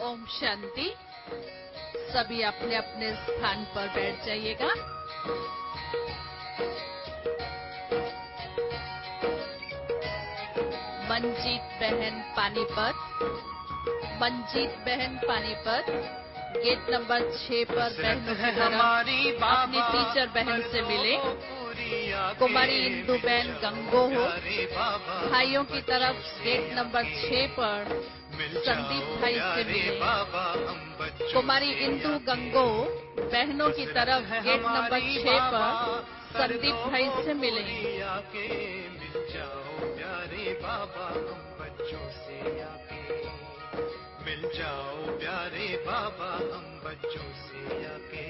ओम शांति। सभी अपने अपने स्थान पर बैठ जाइएगा। मंजीत बहन पानीपत, मंजीत बहन पानीपत, गेट नंबर 6 पर बहनों की तरफ अपनी टीचर बहन से मिले। कुमारी इंदु बहन गंगोह, भाइयों की तरफ गेट नंबर 6 पर संदीप भाई से मिले। कुमारी इंदु गंगोह, बहनों की तरफ गेट नंबर 6 पर संदीप भाई से मिले। मिल जाओ प्यारे बाबा हम बच्चों से आके, मिल जाओ प्यारे बाबा हम बच्चों से आके।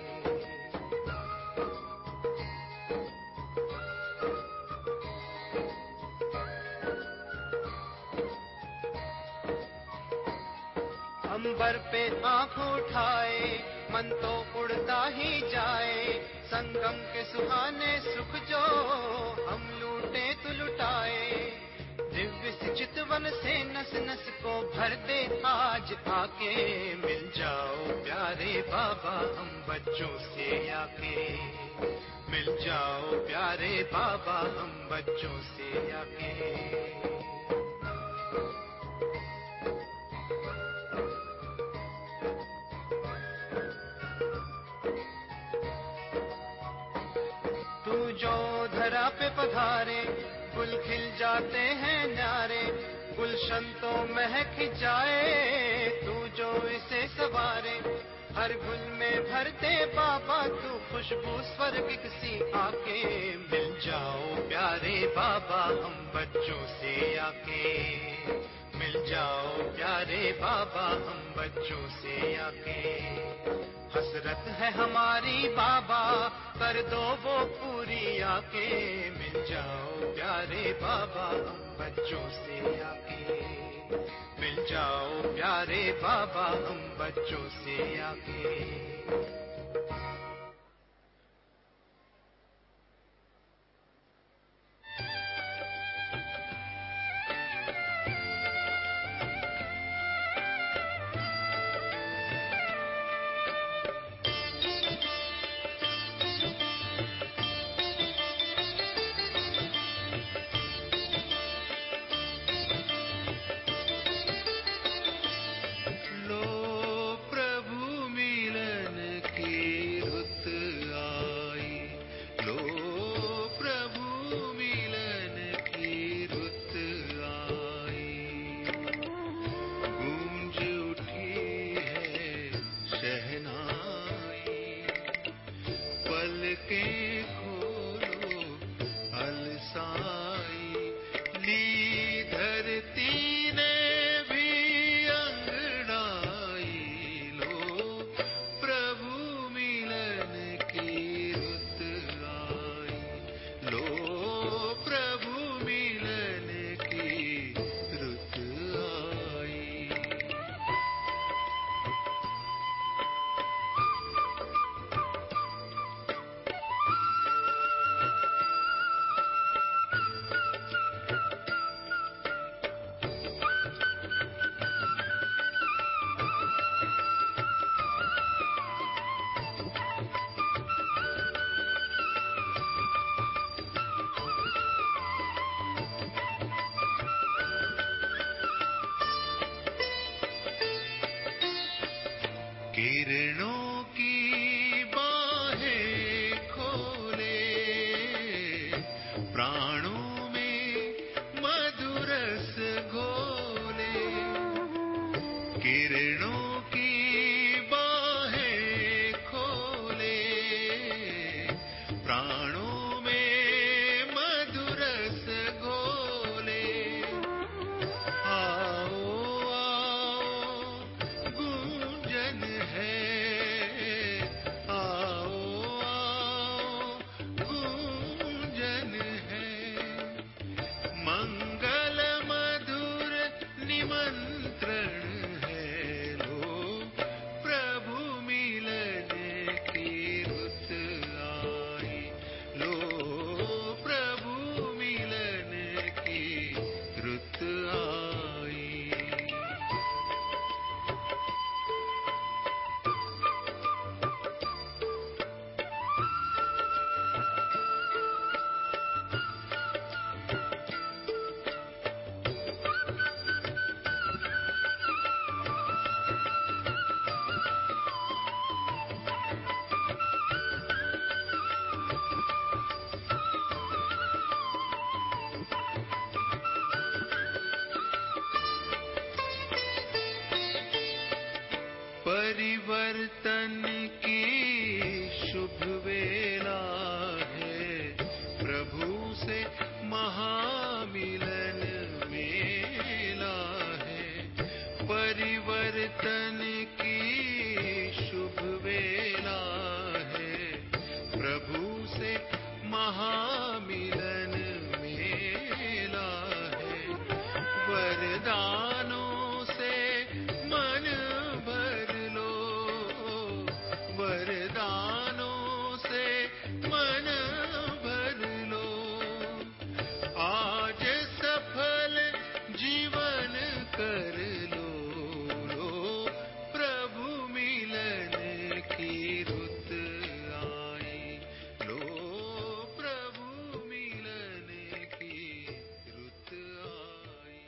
अंबर पे आंख उठाए, मन तो उड़ता ही जाए। संगम के सुहाने सुख जो हम लूटे तो लुटाए। दिव्य सी चितवन से नस नस को भर दे आज आके। मिल जाओ प्यारे बाबा हम बच्चों से आके, मिल जाओ प्यारे बाबा हम बच्चों से आके। धरा पे पधारे, गुल खिल जाते हैं न्यारे। गुलशन तो महक जाए, तू जो इसे सवारे। हर गुल में भरते बाबा तू खुशबू स्वर्गिक सी आके। मिल जाओ प्यारे बाबा हम बच्चों से आके, मिल जाओ प्यारे बाबा हम बच्चों से आके। हसरत है हमारी बाबा कर दो वो पूरी आके। मिल जाओ प्यारे बाबा हम बच्चों से आके, मिल जाओ प्यारे बाबा हम बच्चों से आके। किरणों की बाहें खोले, प्राणों में मधुरस घोले। किरणों की बाहें खोले, प्राणों में मधुरस घोले। आओ आओ गूंजन है, आओ आओ गूंजन है। मंगल मधुर निमंत्रण है, परिवर्तन की शुभ वेला है, प्रभु से महामिलन मेला है। परिवर्तन की शुभ वेला है, प्रभु से महामिलन मेला है। वरदानों से मन भर लो, वरदानों से मन भर लो। आज सफल जीवन कर लो, प्रभु मिलन की रुत आई, लो प्रभु मिलन की रुत आई।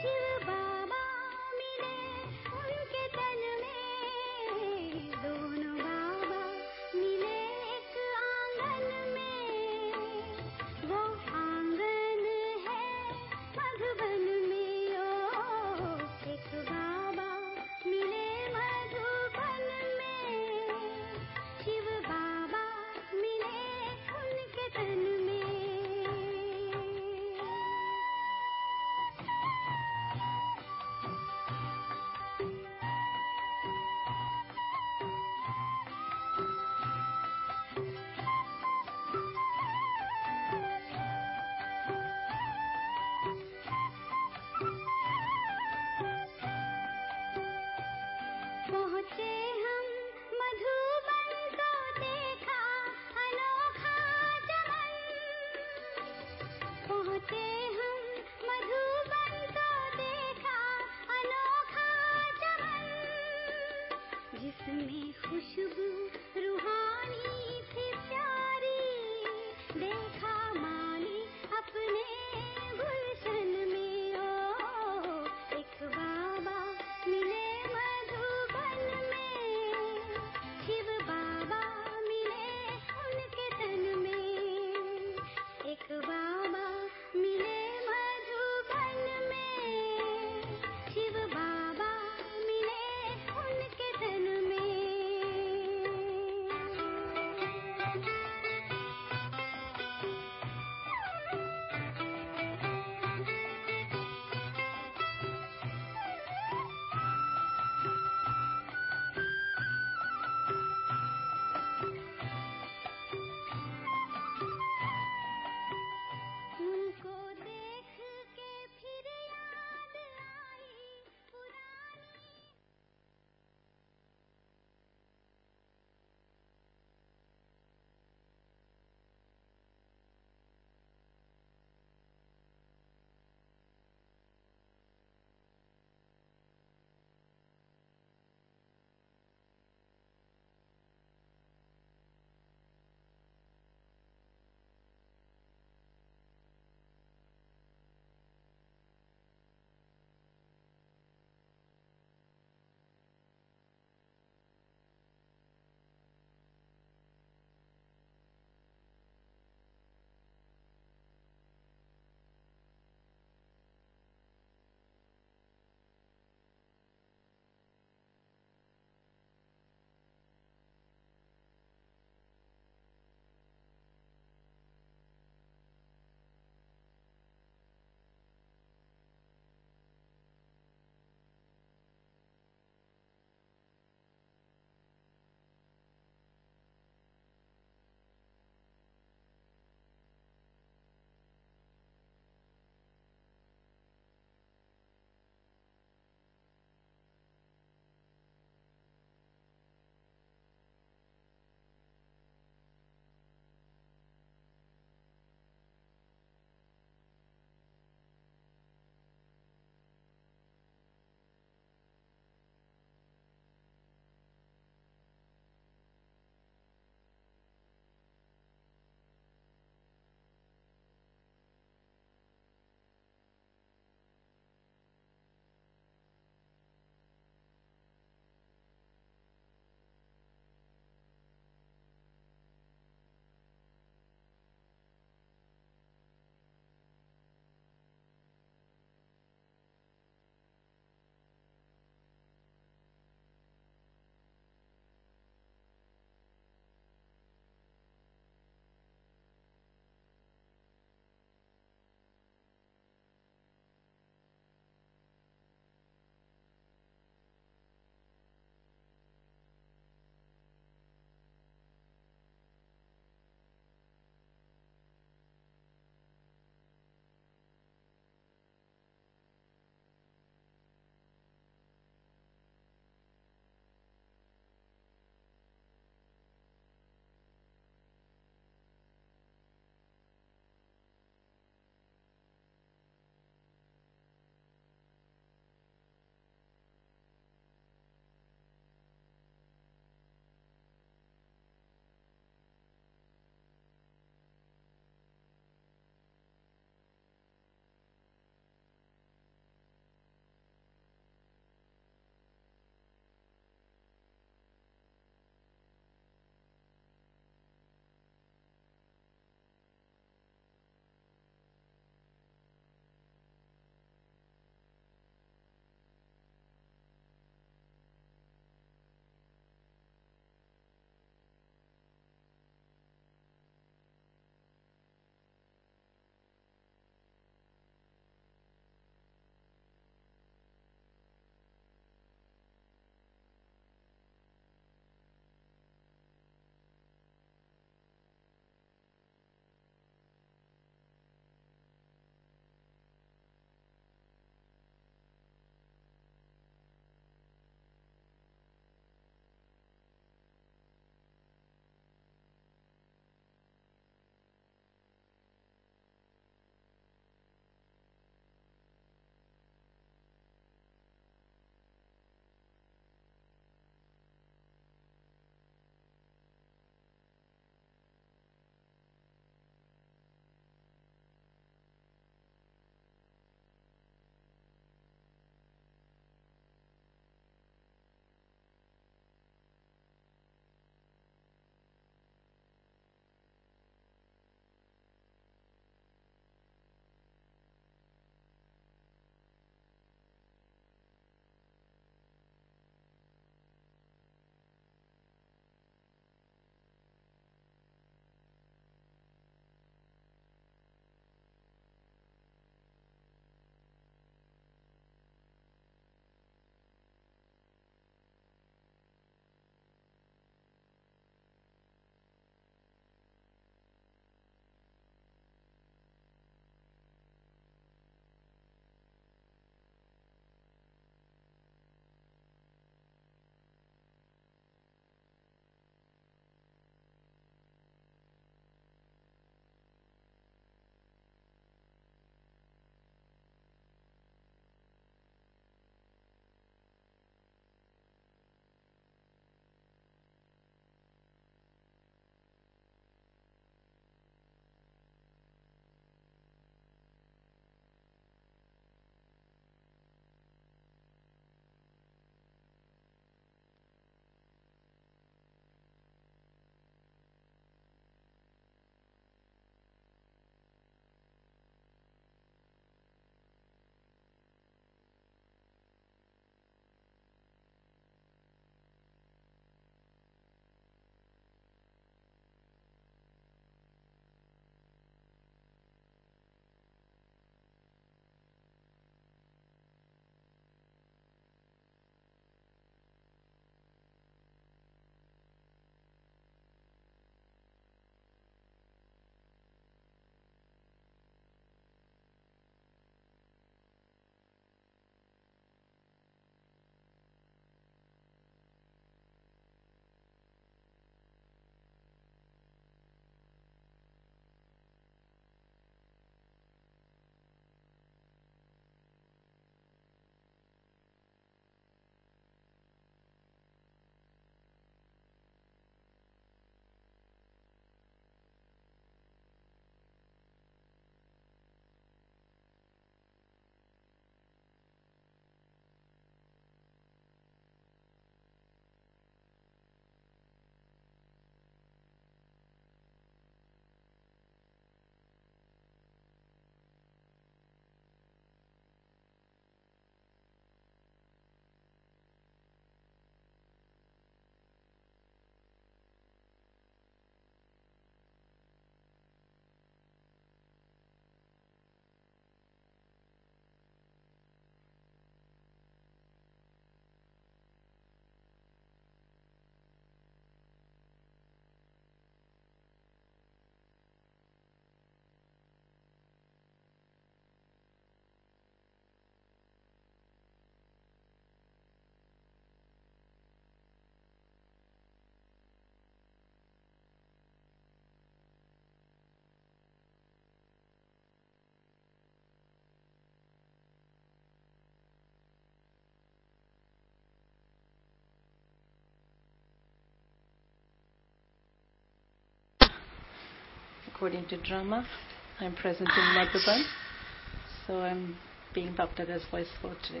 according to drama. I'm present in Madhuban, so I'm being Baptada's voice for today.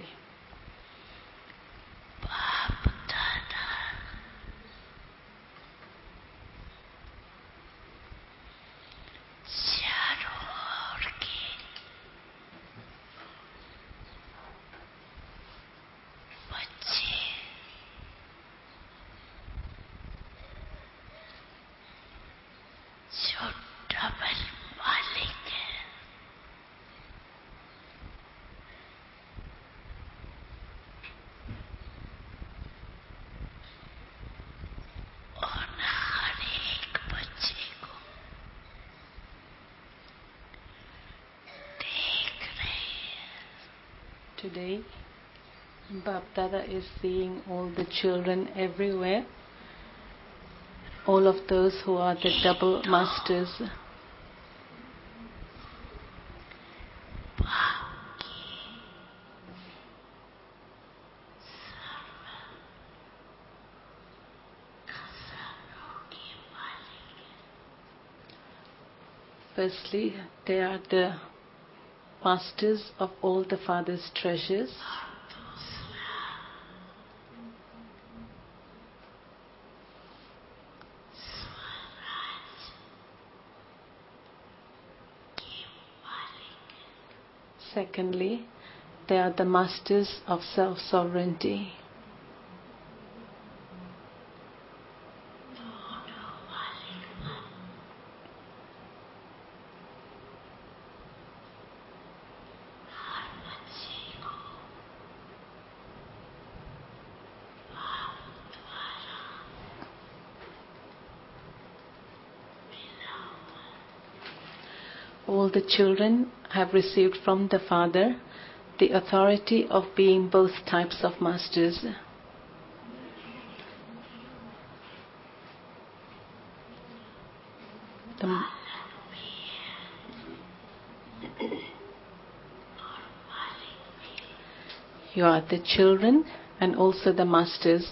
Today, Baptada is seeing all the children everywhere, all of those who are the double masters. Firstly, they are the masters of all the Father's treasures. Secondly, they are the masters of self-sovereignty. All the children have received from the Father the authority of being both types of masters. You are the children and also the masters.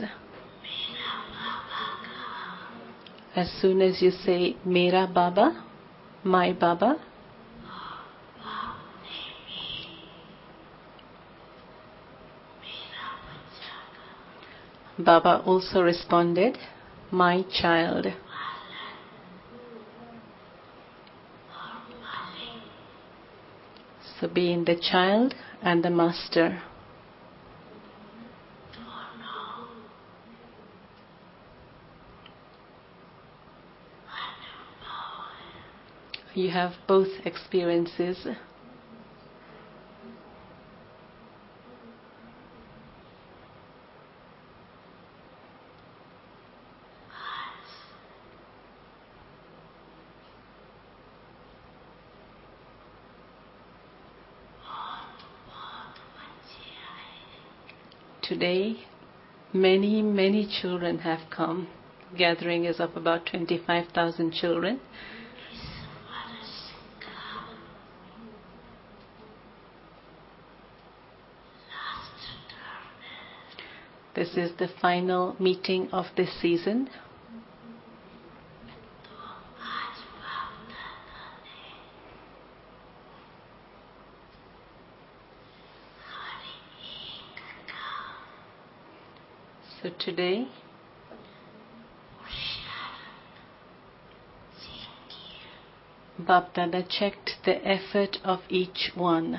As soon as you say Mera Baba, my Baba, Baba also responded, my child. So being the child and the master. You have both experiences. Today, many children have come. Gathering is of about 25,000 children. This is the final meeting of this season. So today, Baptada checked the effort of each one.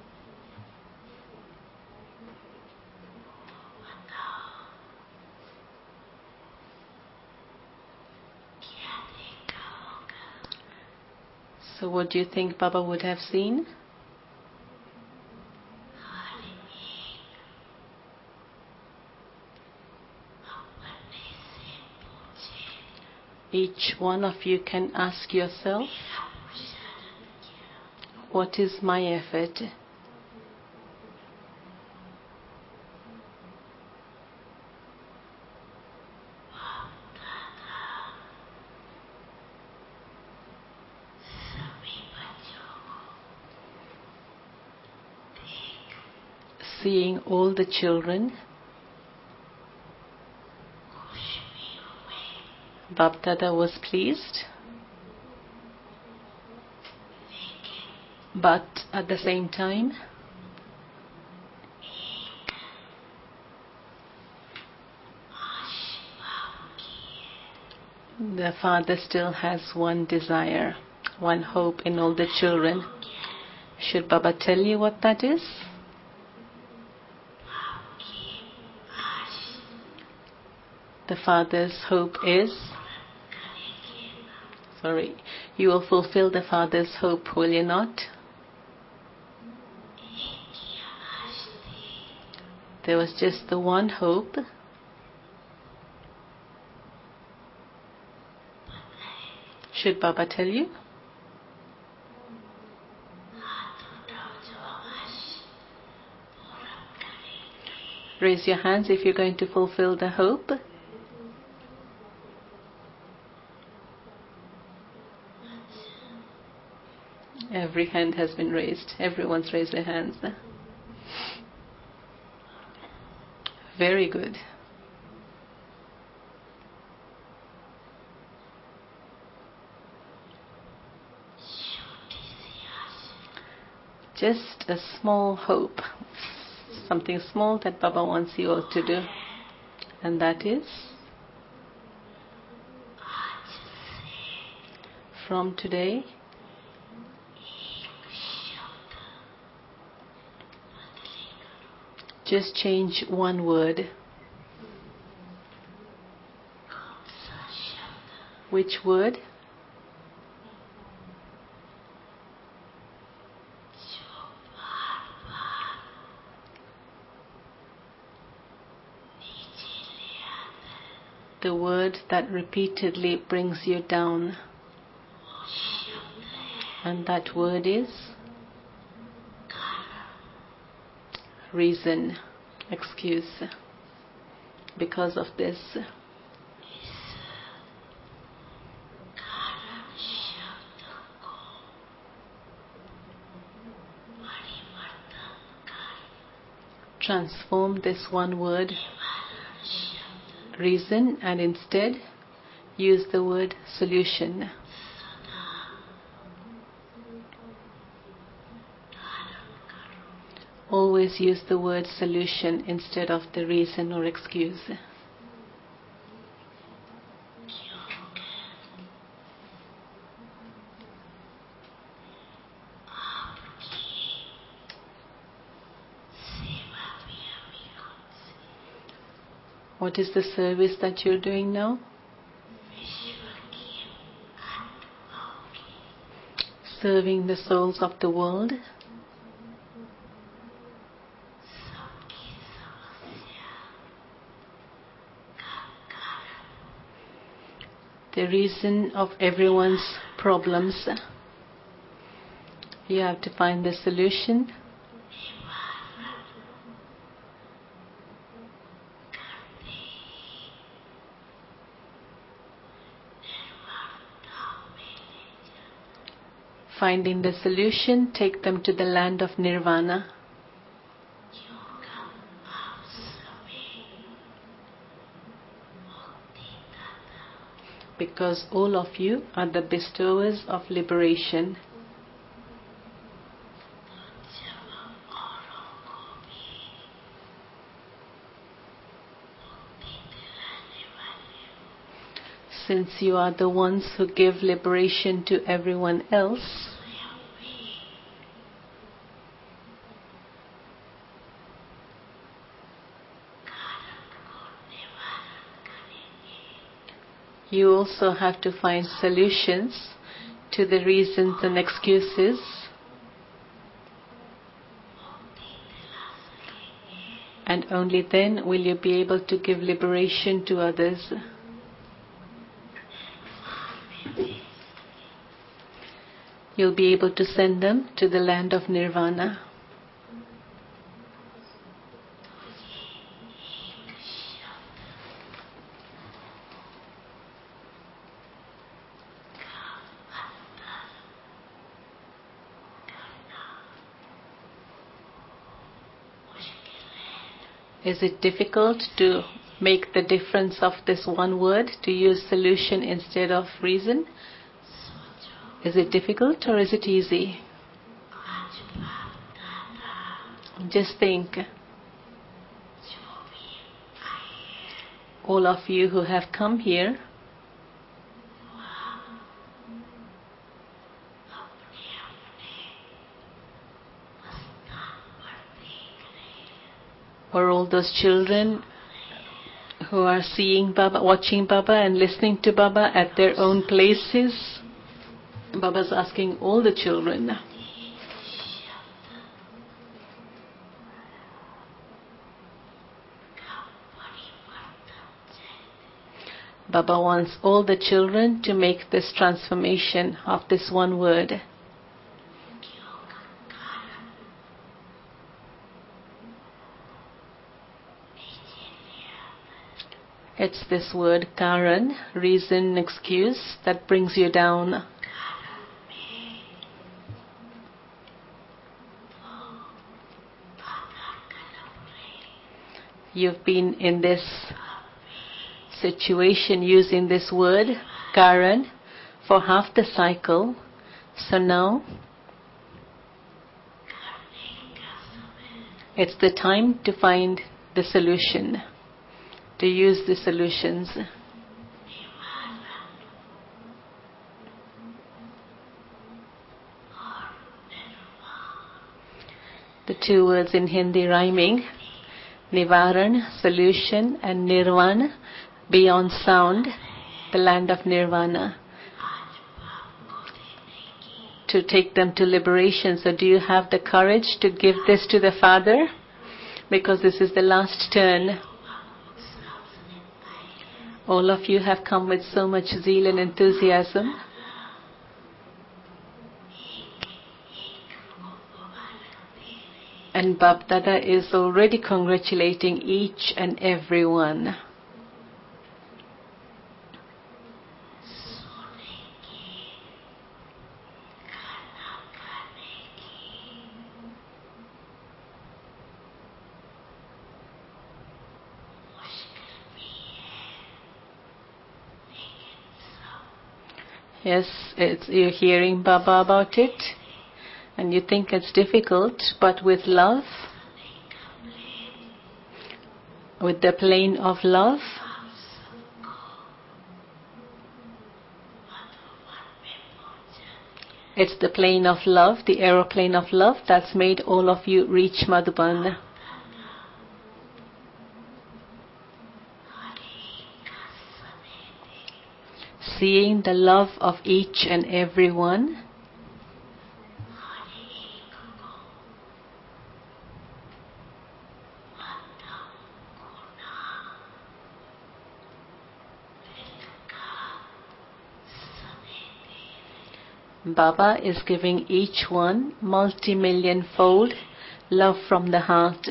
So what do you think Baba would have seen? Each one of you can ask yourself, what is my effort? Seeing all the children, Baptada was pleased. But at the same time, the Father still has one desire, one hope in all the children. Should Baba tell you what that is? The Father's hope is, you will fulfill the Father's hope, will you not? There was just the one hope. Should Baba tell you? Raise your hands if you're going to fulfill the hope. Every hand has been raised. Everyone's raised their hands. Very good. Just a small hope. Something small that Baba wants you all to do. And that is, from today, just change one word. Which word? The word that repeatedly brings you down. And that word is reason, excuse. Because of this, transform this one word, reason, and instead use the word solution. Always use the word solution instead of the reason or excuse. What is the service that you're doing now? Serving the souls of the world. The reason of everyone's problems. You have to find the solution. Finding the solution, take them to the land of Nirvana. Because all of you are the bestowers of liberation. Since you are the ones who give liberation to everyone else, you also have to find solutions to the reasons and excuses and only then will you be able to give liberation to others. You'll be able to send them to the land of Nirvana. Is it difficult to make the difference of this one word, to use solution instead of reason? Is it difficult or is it easy? Just think, all of you who have come here, or all those children who are seeing Baba, watching Baba and listening to Baba at their own places. Baba's asking all the children. Baba wants all the children to make this transformation of this one word. It's this word Karan, reason, excuse, that brings you down. You've been in this situation using this word, Karan, for half the cycle. So now, it's the time to find the solution, to use the solutions. The two words in Hindi rhyming, Nivaran, solution, and Nirvana, beyond sound, the land of Nirvana. To take them to liberation. So do you have the courage to give this to the Father? Because this is the last turn. All of you have come with so much zeal and enthusiasm. And Bap Dada is already congratulating each and every one. Yes, you're hearing Baba about it, and you think it's difficult, but with love, with the plane of love, it's the plane of love, the aeroplane of love that's made all of you reach Madhuban. Seeing the love of each and every one, Baba is giving each one multi-million-fold love from the heart.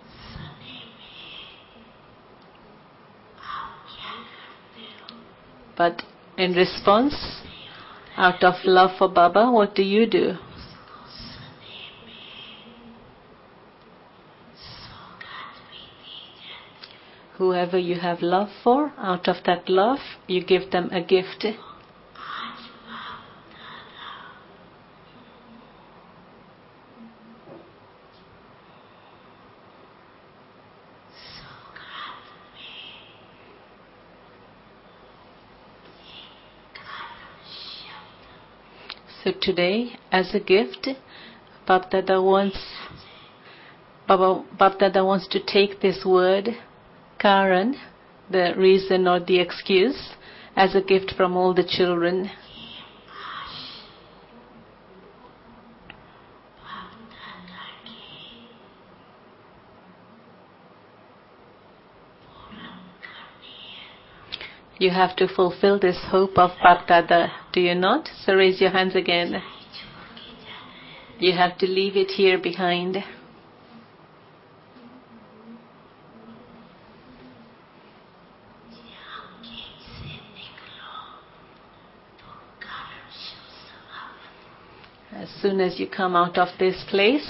But in response, out of love for Baba, what do you do? Whoever you have love for, out of that love, you give them a gift. So today, as a gift, Bap Dada wants to take this word, Karan, the reason or the excuse, as a gift from all the children. You have to fulfill this hope of Bap Dada, do you not? So raise your hands again. You have to leave it here behind. As soon as you come out of this place,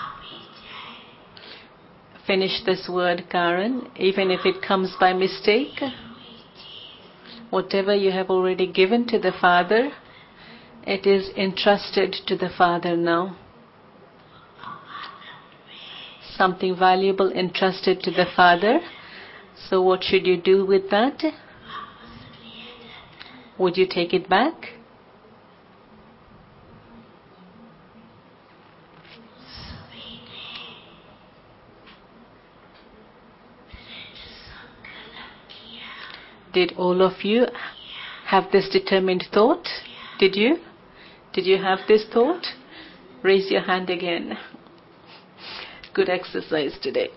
finish this word, Karan, even if it comes by mistake. Whatever you have already given to the Father, it is entrusted to the Father now. something valuable entrusted to the Father. So what should you do with that? Would you take it back? Did all of you have this determined thought? Did you? Did you have this thought? Raise your hand again. Good exercise today.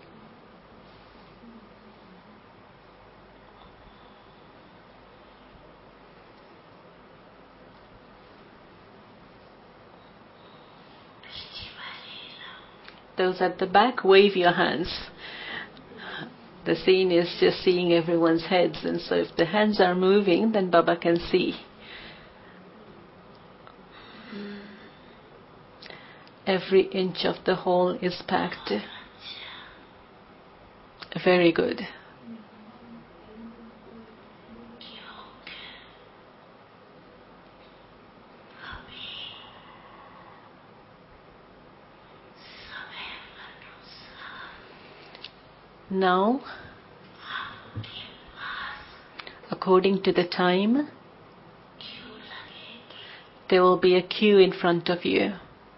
Those at the back, wave your hands. The scene is just seeing everyone's heads, and so if the hands are moving, then Baba can see. Every inch of the hall is packed. Very good. Now, according to the time, there will be a queue in front of you.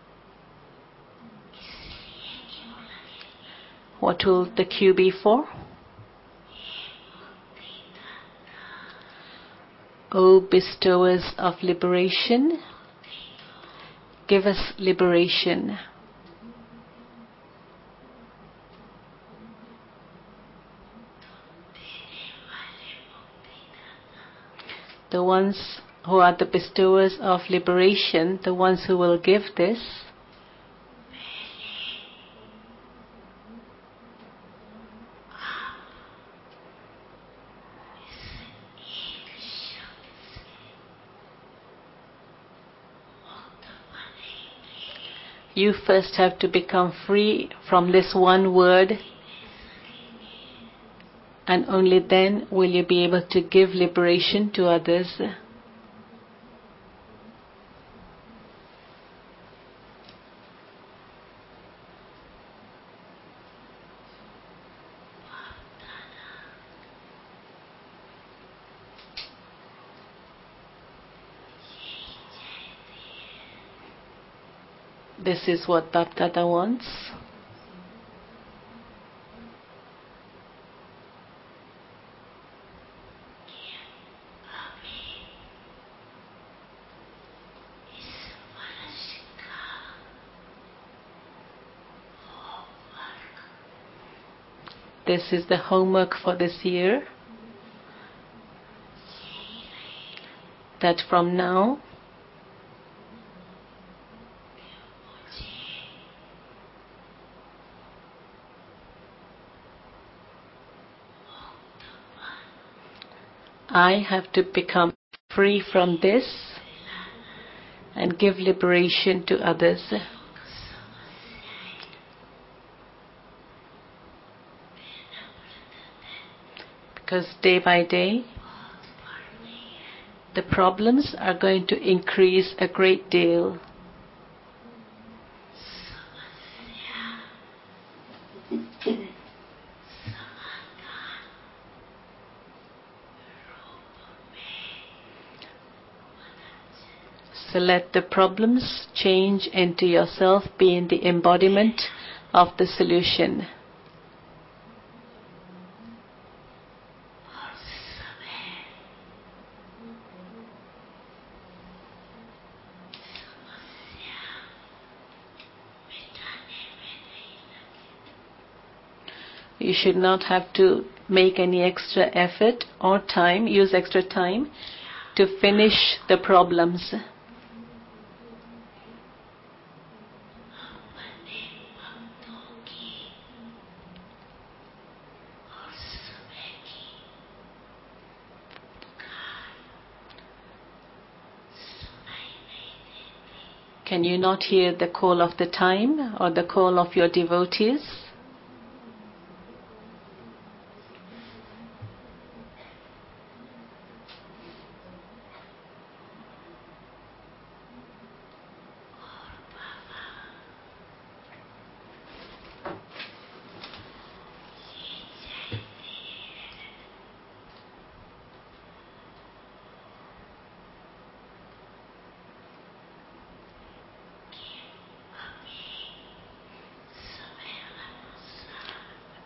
What will the queue be for? O bestowers of liberation, give us liberation. The ones who are the bestowers of liberation, the ones who will give this, you first have to become free from this one word, and only then will you be able to give liberation to others. This is what Bapdada wants. This is the homework for this year. That from now, I have to become free from this and give liberation to others. Because day by day, the problems are going to increase a great deal. So let the problems change into yourself, being the embodiment of the solution. You should not have to make any extra effort or time, use extra time to finish the problems. Can you not hear the call of the time or the call of your devotees?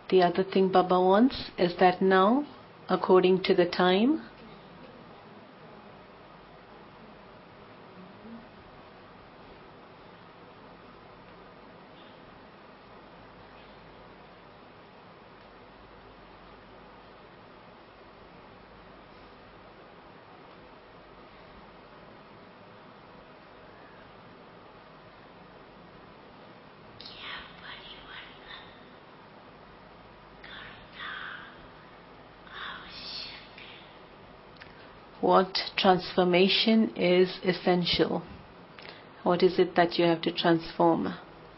The other thing Baba wants is that now, according to the time, what transformation is essential? What is it that you have to transform?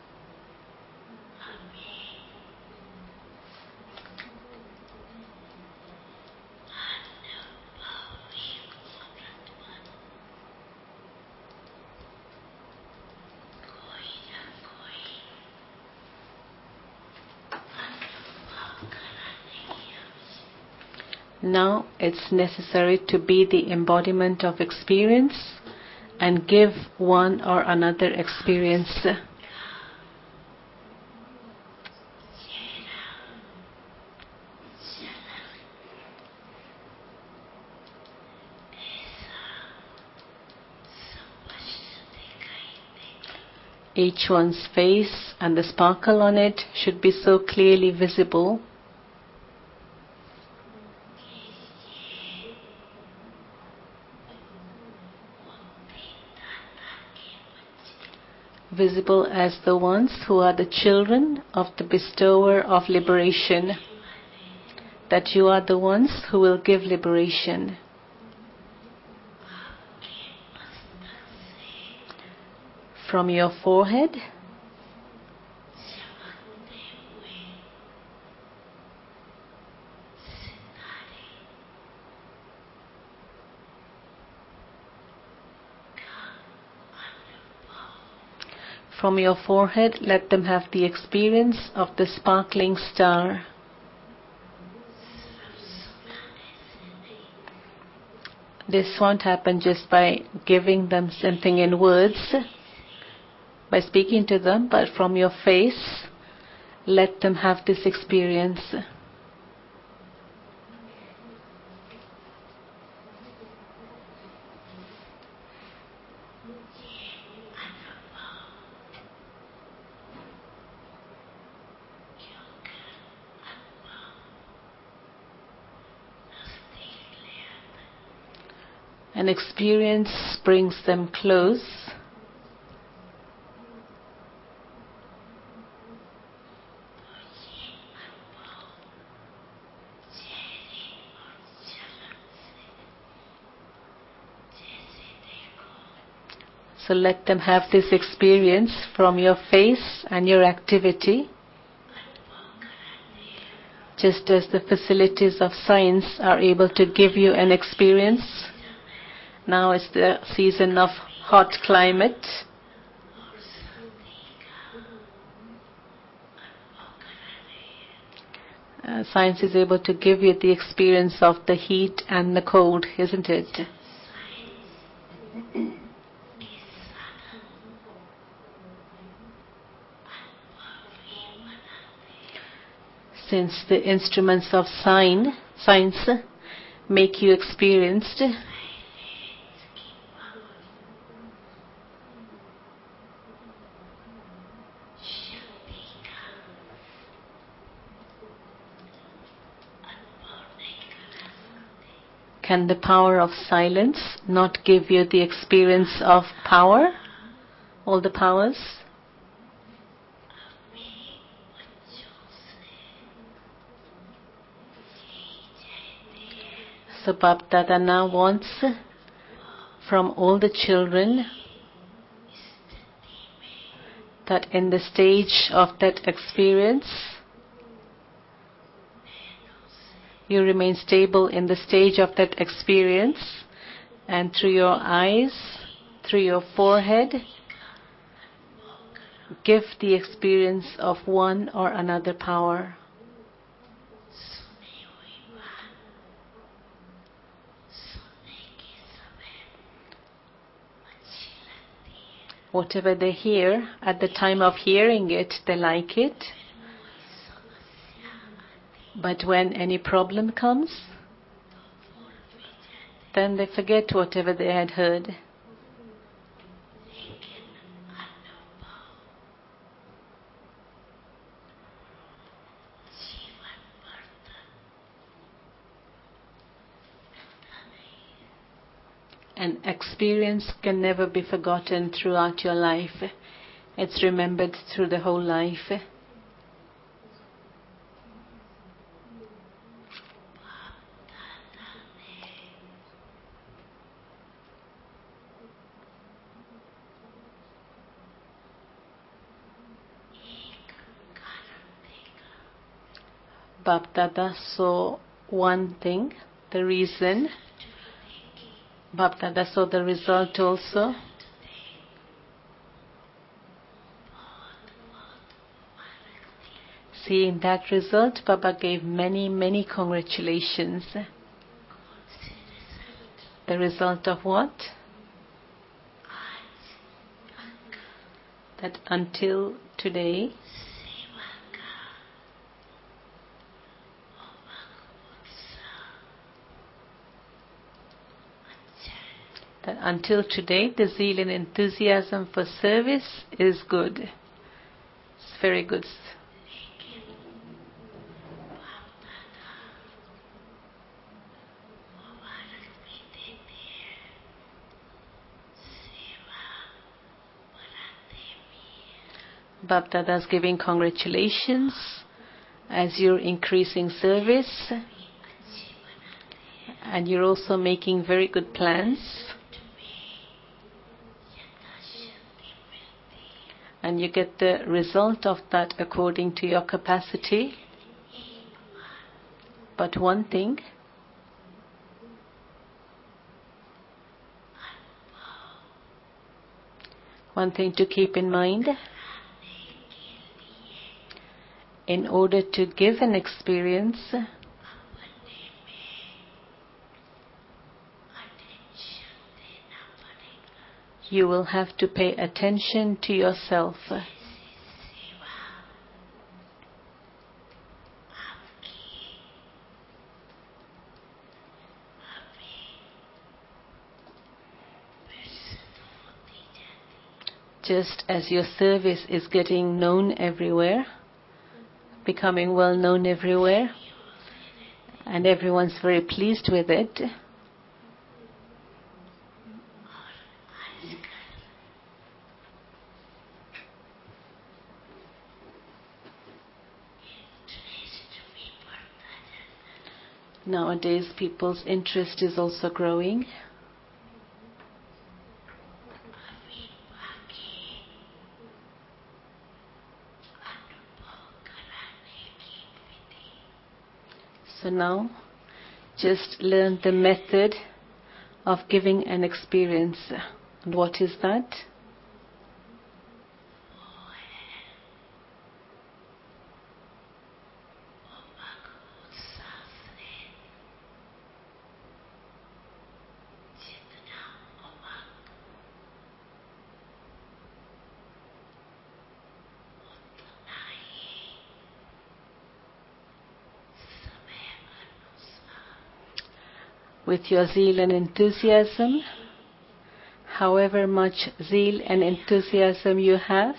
Now it's necessary to be the embodiment of experience and give one or another experience. Each one's face and the sparkle on it should be so clearly visible. Visible as the ones who are the children of the bestower of liberation, that you are the ones who will give liberation. From your forehead, let them have the experience of the sparkling star. This won't happen just by giving them something in words, by speaking to them, but from your face, let them have this experience. An experience brings them close. So let them have this experience from your face and your activity. Just as the facilities of science are able to give you an experience. Now is the season of hot climate. Science is able to give you the experience of the heat and the cold, isn't it? Since the instruments of science make you experienced, can the power of silence not give you the experience of power? All the powers? So Bapdada now wants from all the children that in the stage of that experience, you remain stable in the stage of that experience, and through your eyes, through your forehead, give the experience of one or another power. Whatever they hear, at the time of hearing it, they like it. But when any problem comes, then they forget whatever they had heard. An experience can never be forgotten throughout your life. It's remembered through the whole life. Bapdada saw one thing, the reason. Bapdada saw the result also. Seeing that result, Baba gave many, many congratulations. The result of what? That until today, the zeal and enthusiasm for service is good. It's very good. Bapdada is giving congratulations as you're increasing service, and you're also making very good plans, and you get the result of that according to your capacity. But one thing, to keep in mind, in order to give an experience, you will have to pay attention to yourself. Just as your service is getting known everywhere, becoming well known everywhere, and everyone's very pleased with it, nowadays people's interest is also growing. So now, just learn the method of giving an experience. And what is that? With your zeal and enthusiasm, however much zeal and enthusiasm you have,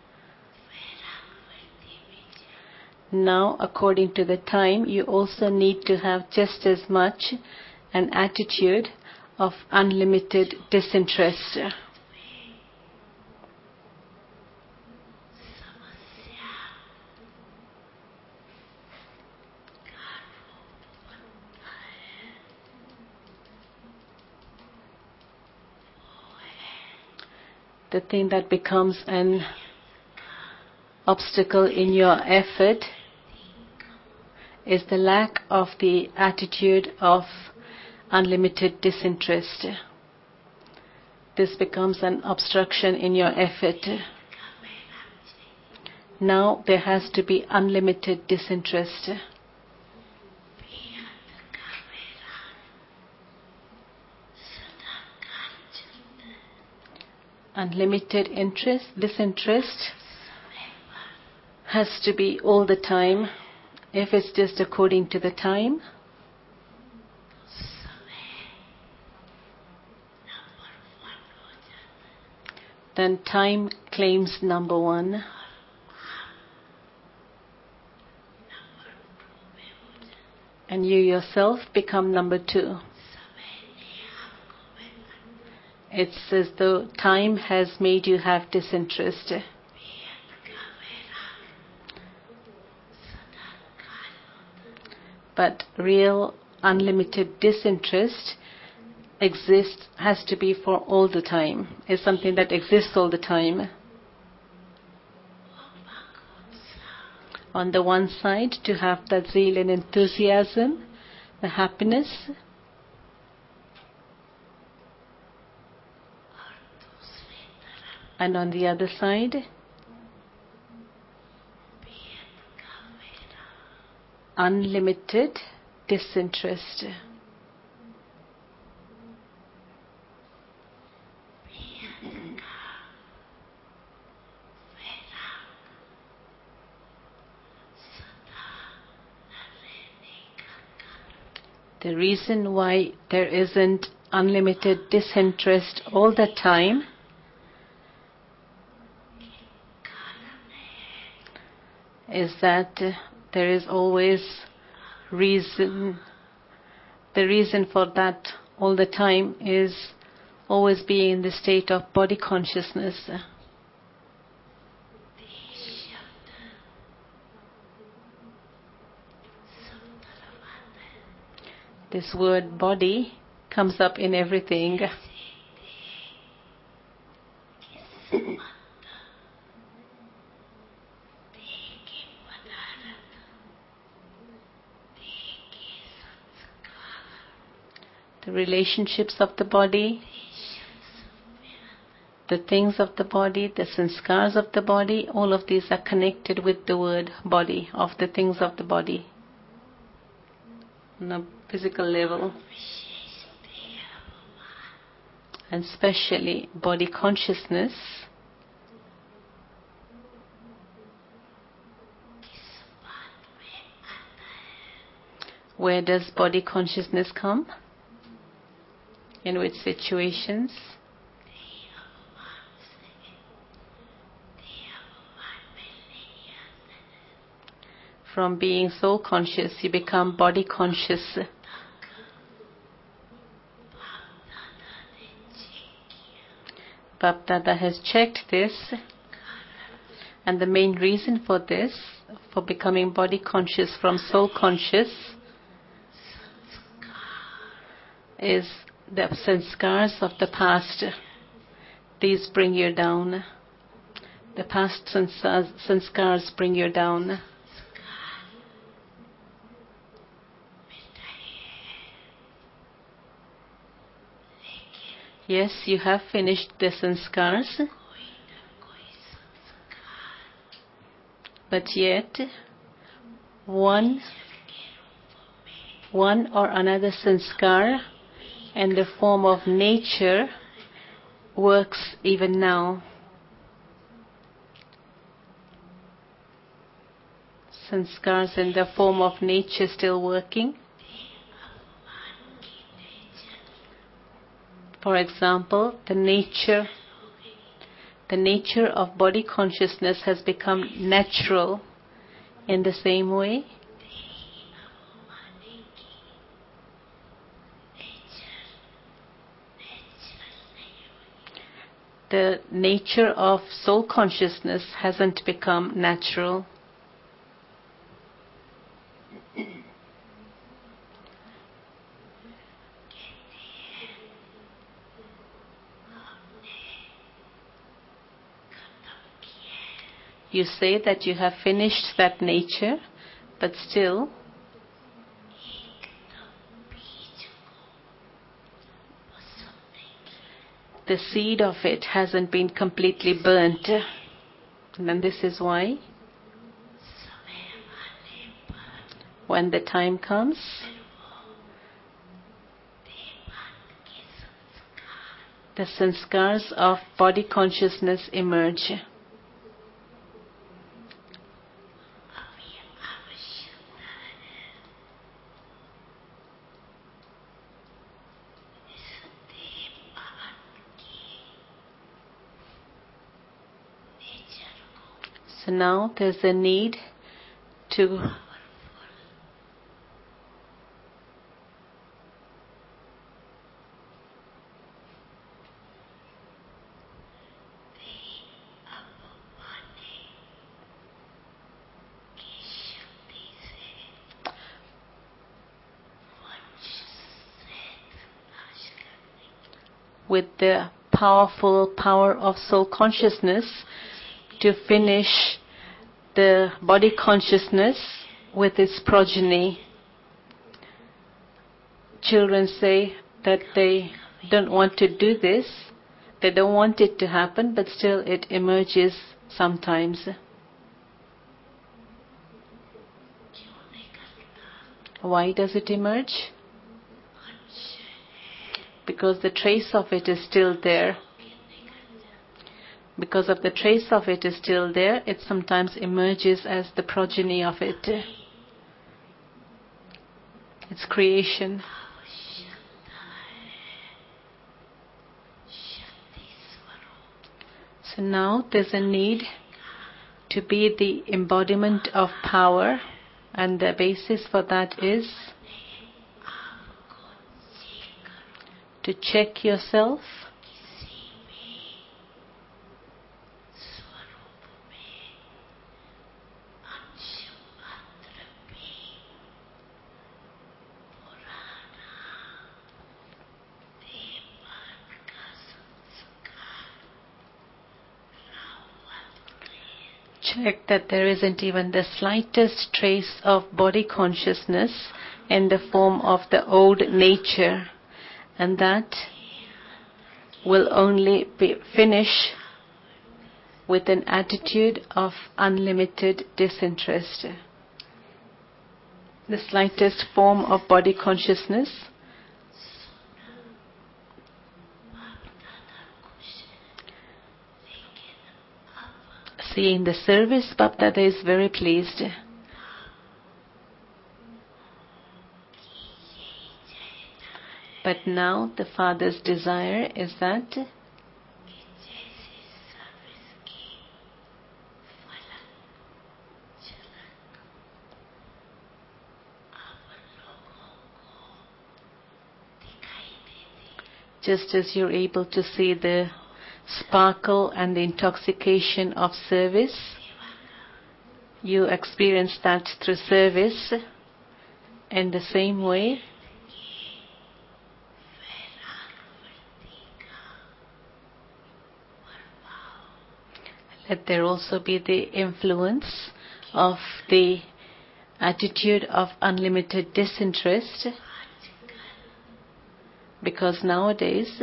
now according to the time you also need to have just as much an attitude of unlimited disinterest. The thing that becomes an obstacle in your effort is the lack of the attitude of unlimited disinterest. This becomes an obstruction in your effort. Now there has to be unlimited disinterest. Unlimited disinterest has to be all the time, If it's just according to the time, then time claims number one. And you yourself become number two. It's as though time has made you have disinterest. But real unlimited disinterest has to be for all the time. It's something that exists all the time. On the one side, to have that zeal and enthusiasm, the happiness. And on the other side, unlimited disinterest. The reason why there isn't unlimited disinterest all the time is that there is always reason. The reason for that all the time is always being in the state of body consciousness. This word body comes up in everything. The relationships of the body, the things of the body, the sanskars of the body, all of these are connected with the word body, of the things of the body. On a physical level. And especially body consciousness. Where does body consciousness come? In which situations? From being soul conscious, you become body conscious. Bapdada has checked this, and the main reason for this, for becoming body conscious from soul conscious, is the sanskars of the past. These bring you down. The past sanskars bring you down. Yes, you have finished the sanskars, but yet one or another sanskar in the form of nature works even now. Sanskars in the form of nature still working. For example, the nature of body consciousness has become natural in the same way. The nature of soul consciousness hasn't become natural. You say that you have finished that nature, but still the seed of it hasn't been completely burnt. And this is why when the time comes, the sanskars of body consciousness emerge. So now there's a need to with the powerful power of soul consciousness to finish the body consciousness with its progeny. Children say that they don't want to do this, they don't want it to happen, but still it emerges sometimes. Why does it emerge? Because the trace of it is still there. Because of the trace of it is still there, it sometimes emerges as the progeny of it. It's creation. So now there's a need to be the embodiment of power, and the basis for that is to check yourself check that there isn't even the slightest trace of body consciousness in the form of the old nature, and that will only finish with an attitude of unlimited disinterest. The slightest form of body consciousness seeing the service, BapDada is very pleased. But now the Father's desire is that just as you're able to see the sparkle and the intoxication of service, you experience that through service. In the same way, let there also be the influence of the attitude of unlimited disinterest, because nowadays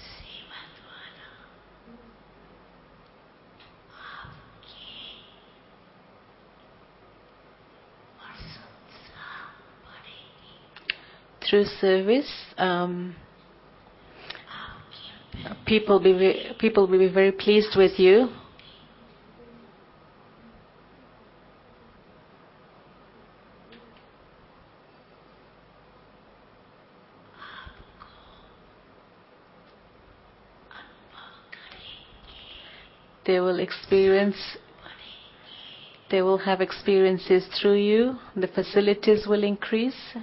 through service, people will be very pleased with you. They will have experiences through you. The facilities will increase.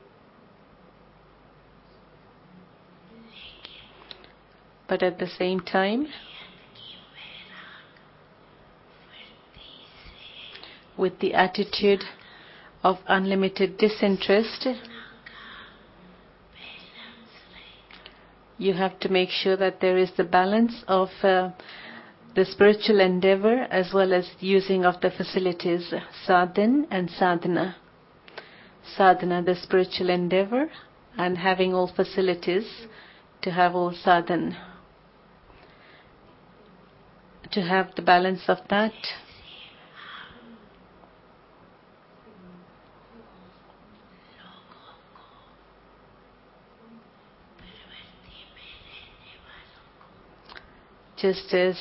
But at the same time, with the attitude of unlimited disinterest, you have to make sure that there is the balance of the spiritual endeavor as well as using of the facilities, sadhan and sadhana. Sadhana, the spiritual endeavor, and having all facilities to have all sadhan. To have the balance of that. Just as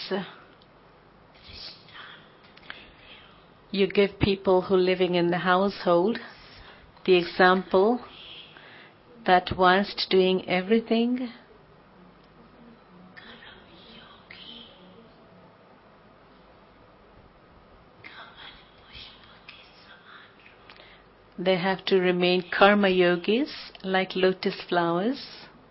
you give people who are living in the household the example that whilst doing everything, They have to remain karma yogis like lotus flowers.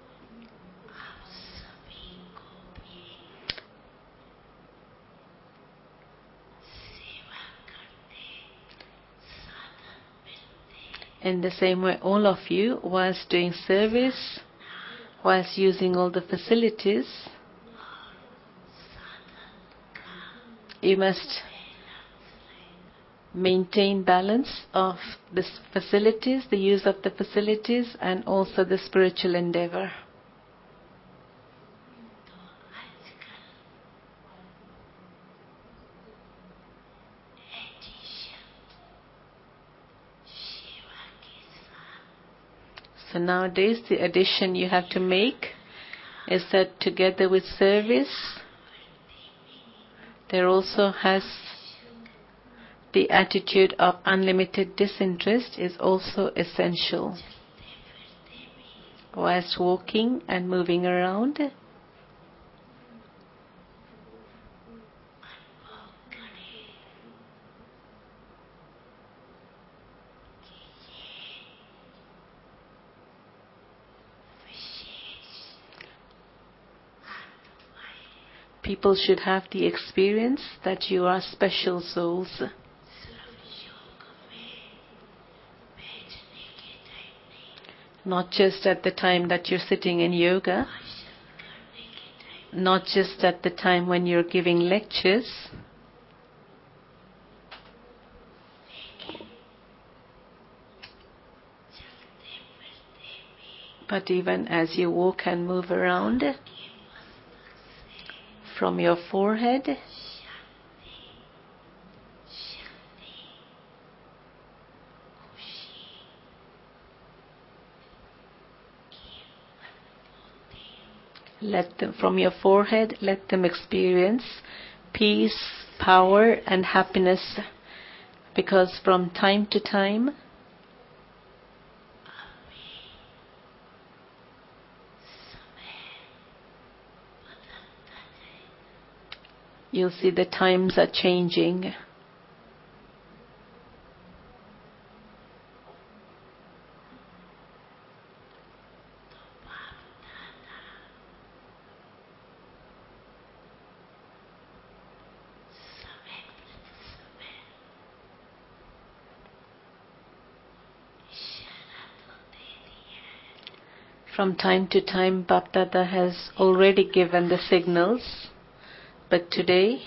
In the same way, all of you, whilst doing service, whilst using all the facilities, you must maintain balance of the facilities, the use of the facilities, and also the spiritual endeavor. So nowadays the addition you have to make is that together with service, there also has the attitude of unlimited disinterest is also essential. Whilst walking and moving around, people should have the experience that you are special souls. Not just at the time that you're sitting in yoga, not just at the time when you're giving lectures, but even as you walk and move around, from your forehead, from your forehead, let them experience peace, power, and happiness, because from time to time, you'll see the times are changing. From time to time, Bapdada has already given the signals, but today,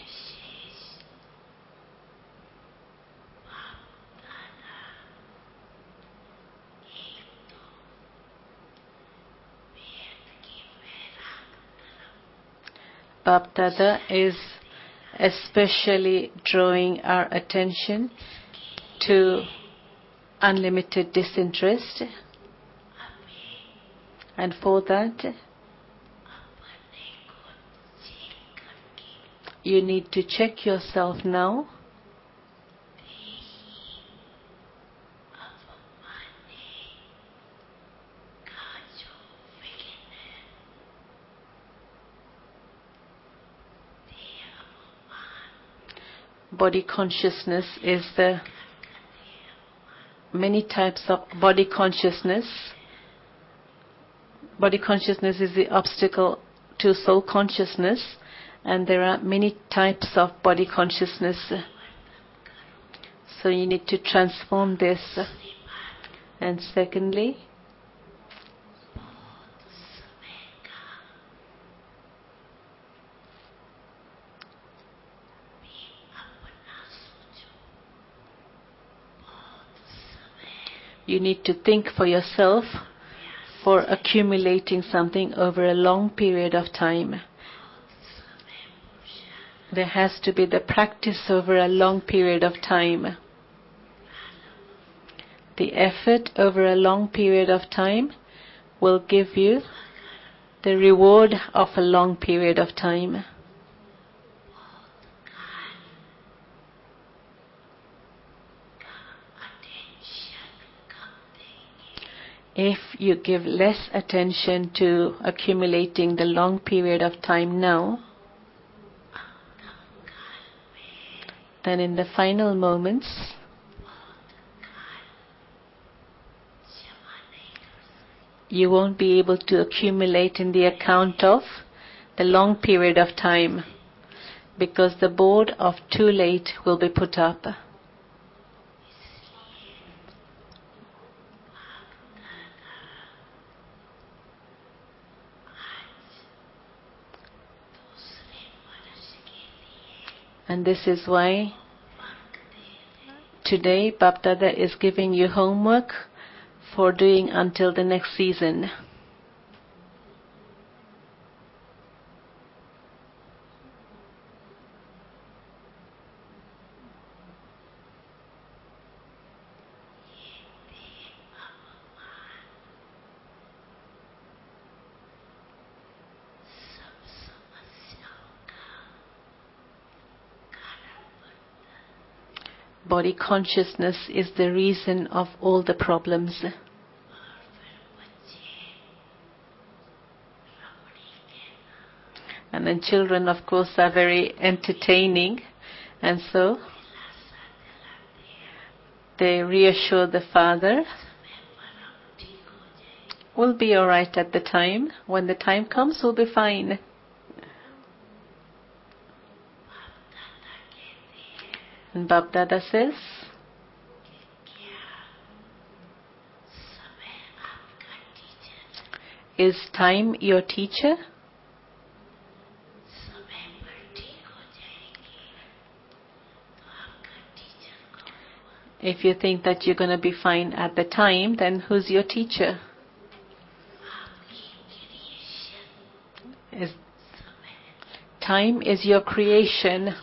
Bapdada is especially drawing our attention to unlimited disinterest. And for that, you need to check yourself now. Body consciousness is the many types of body consciousness. Body consciousness is the obstacle to soul consciousness, and there are many types of body consciousness. So you need to transform this. And secondly, you need to think for yourself for accumulating something over a long period of time. There has to be the practice over a long period of time. The effort over a long period of time will give you the reward of a long period of time. If you give less attention to accumulating the long period of time now, then in the final moments, you won't be able to accumulate in the account of the long period of time, because the board of too late will be put up. And this is why today Bapdada is giving you homework for doing until the next season. Body consciousness is the reason of all the problems. And then children, of course, are very entertaining, and so they reassure the father, we'll be all right at the time. When the time comes, we'll be fine. And Bapdada says, is time your teacher? If you think that you're going to be fine at the time, then who's your teacher? Time is your creation.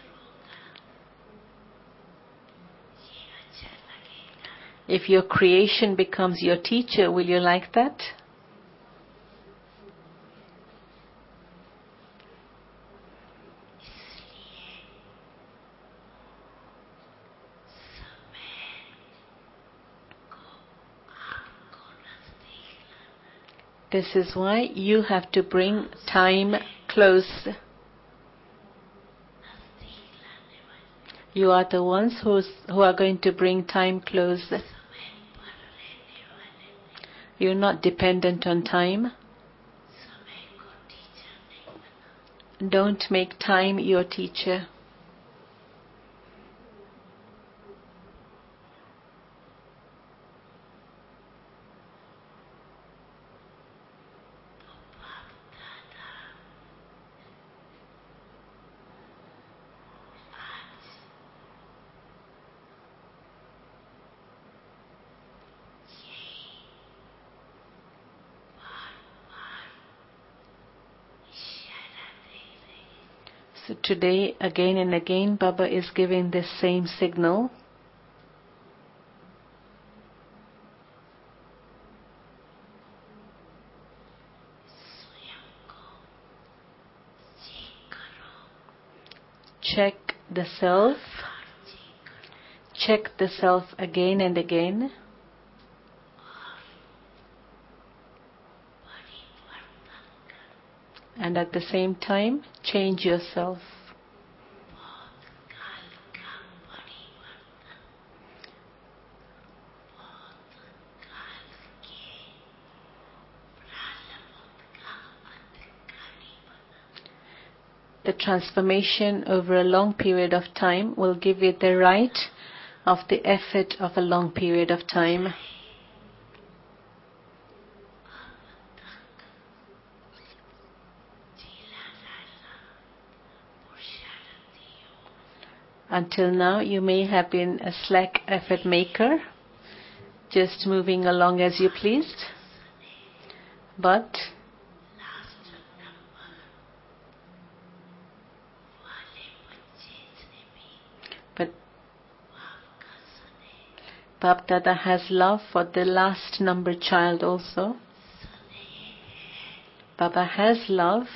If your creation becomes your teacher, will you like that? This is why you have to bring time close. You are the ones who are going to bring time close. You're not dependent on time. Don't make time your teacher. So today, again and again, Baba is giving this same signal. Check the self. Check the self again and again. And at the same time, change yourself. The transformation over a long period of time will give you the right of the effort of a long period of time. Until now, you may have been a slack effort maker, just moving along as you pleased. But Bapdada has love for the last number child also. Baba has love,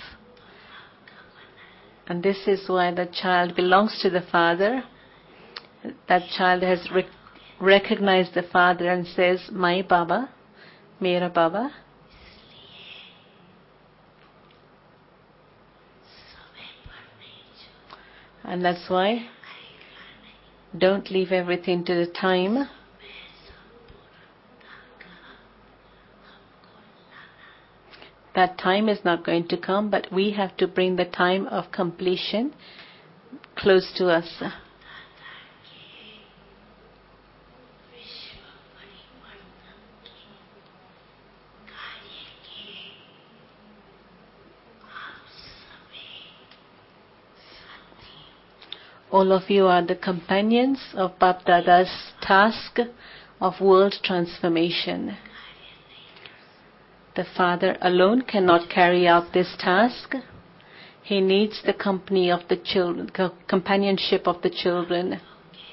and this is why the child belongs to the father. That child has recognized the father and says, my Baba, Mera Baba. And that's why don't leave everything to the time. That time is not going to come, but we have to bring the time of completion close to us. All of you are the companions of Bap Dada's task of world transformation. The father alone cannot carry out this task. He needs the company of the children, companionship of the children.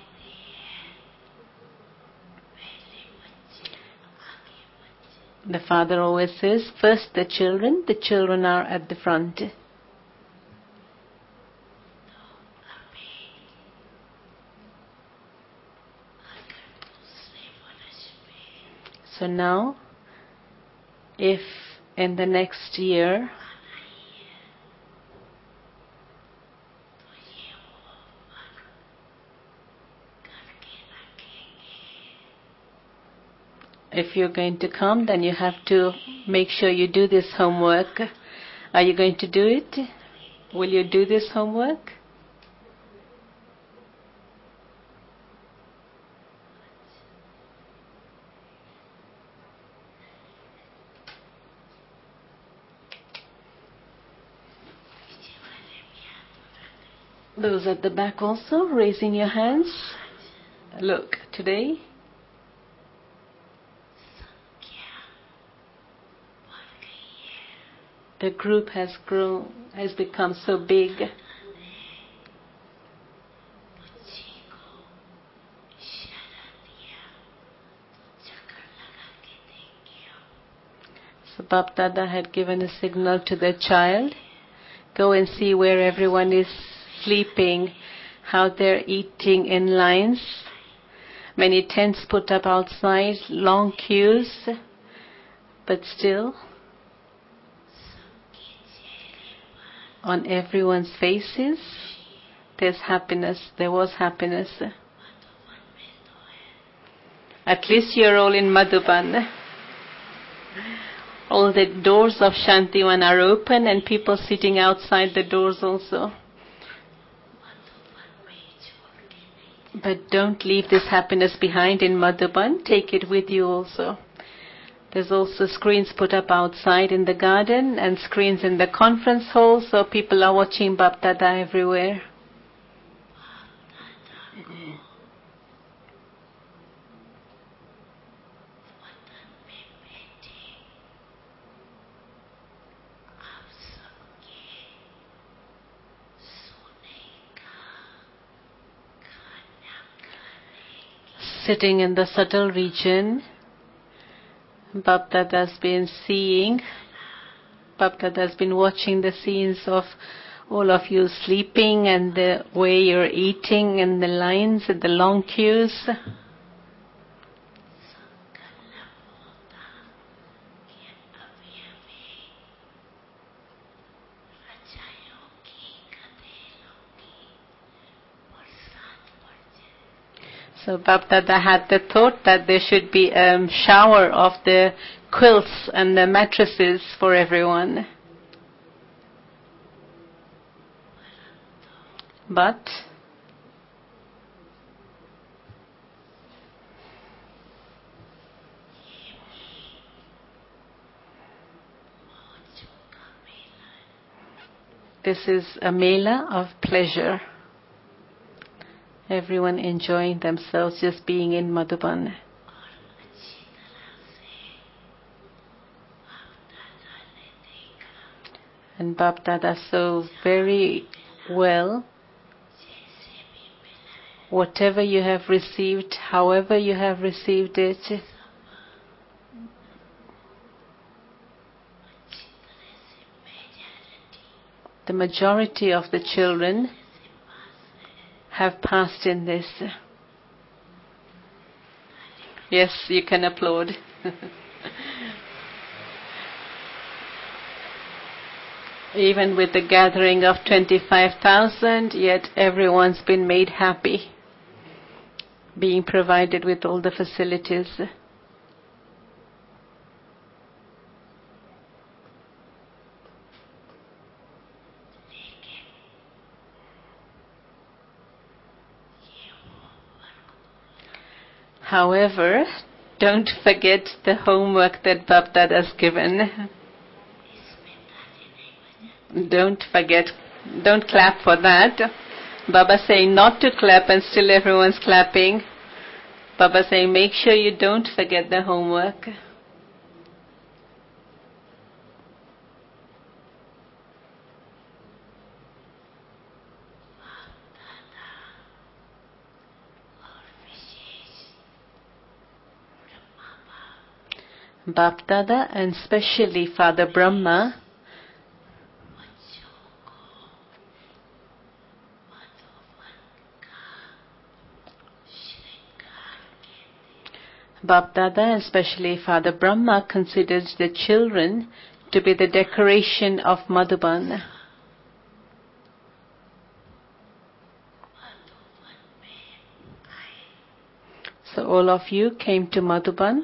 The father always says, first the children are at the front. So now, if in the next year if you're going to come, then you have to make sure you do this homework. Are you going to do it? Will you do this homework? Those at the back also, raising your hands. Look, today the group has grown, has become so big. So Bap Dada had given a signal to the child, go and see where everyone is sleeping, how they're eating in lines. Many tents put up outside, long queues, but still, on everyone's faces, there's happiness. There was happiness. At least you're all in Madhuban. All the doors of Shantivan are open and people sitting outside the doors also. But don't leave this happiness behind in Madhuban. Take it with you also. There's also screens put up outside in the garden and screens in the conference hall, so people are watching Bap Dada everywhere. Sitting in the subtle region, Bap Dada's been seeing, Bap Dada's been watching the scenes of all of you sleeping and the way you're eating and the lines and the long queues. So Bap Dada had the thought that there should be a shower of the quilts and the mattresses for everyone. But this is a mela of pleasure. Everyone enjoying themselves just being in Madhuban. And Bap Dada so very well, whatever you have received, however you have received it, the majority of the children have passed in this. Yes, you can applaud. Even with the gathering of 25,000, yet everyone's been made happy, being provided with all the facilities. However, don't forget the homework that Bap Dada has given. Don't forget, don't clap for that. Baba saying not to clap and still everyone's clapping. Baba saying make sure you don't forget the homework. Bap Dada and especially Father Brahma Bap Dada and especially Father Brahma considers the children to be the decoration of Madhuban. So all of you came to Madhuban.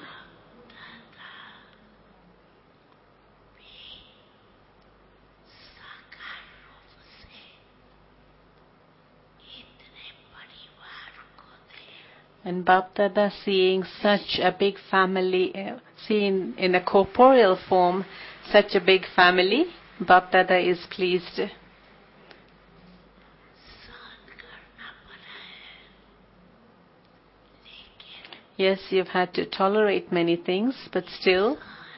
And Bap Dada seeing such a big family, seen in a corporeal form, such a big family, Bap Dada is pleased. Yes, you've had to tolerate many things, but still,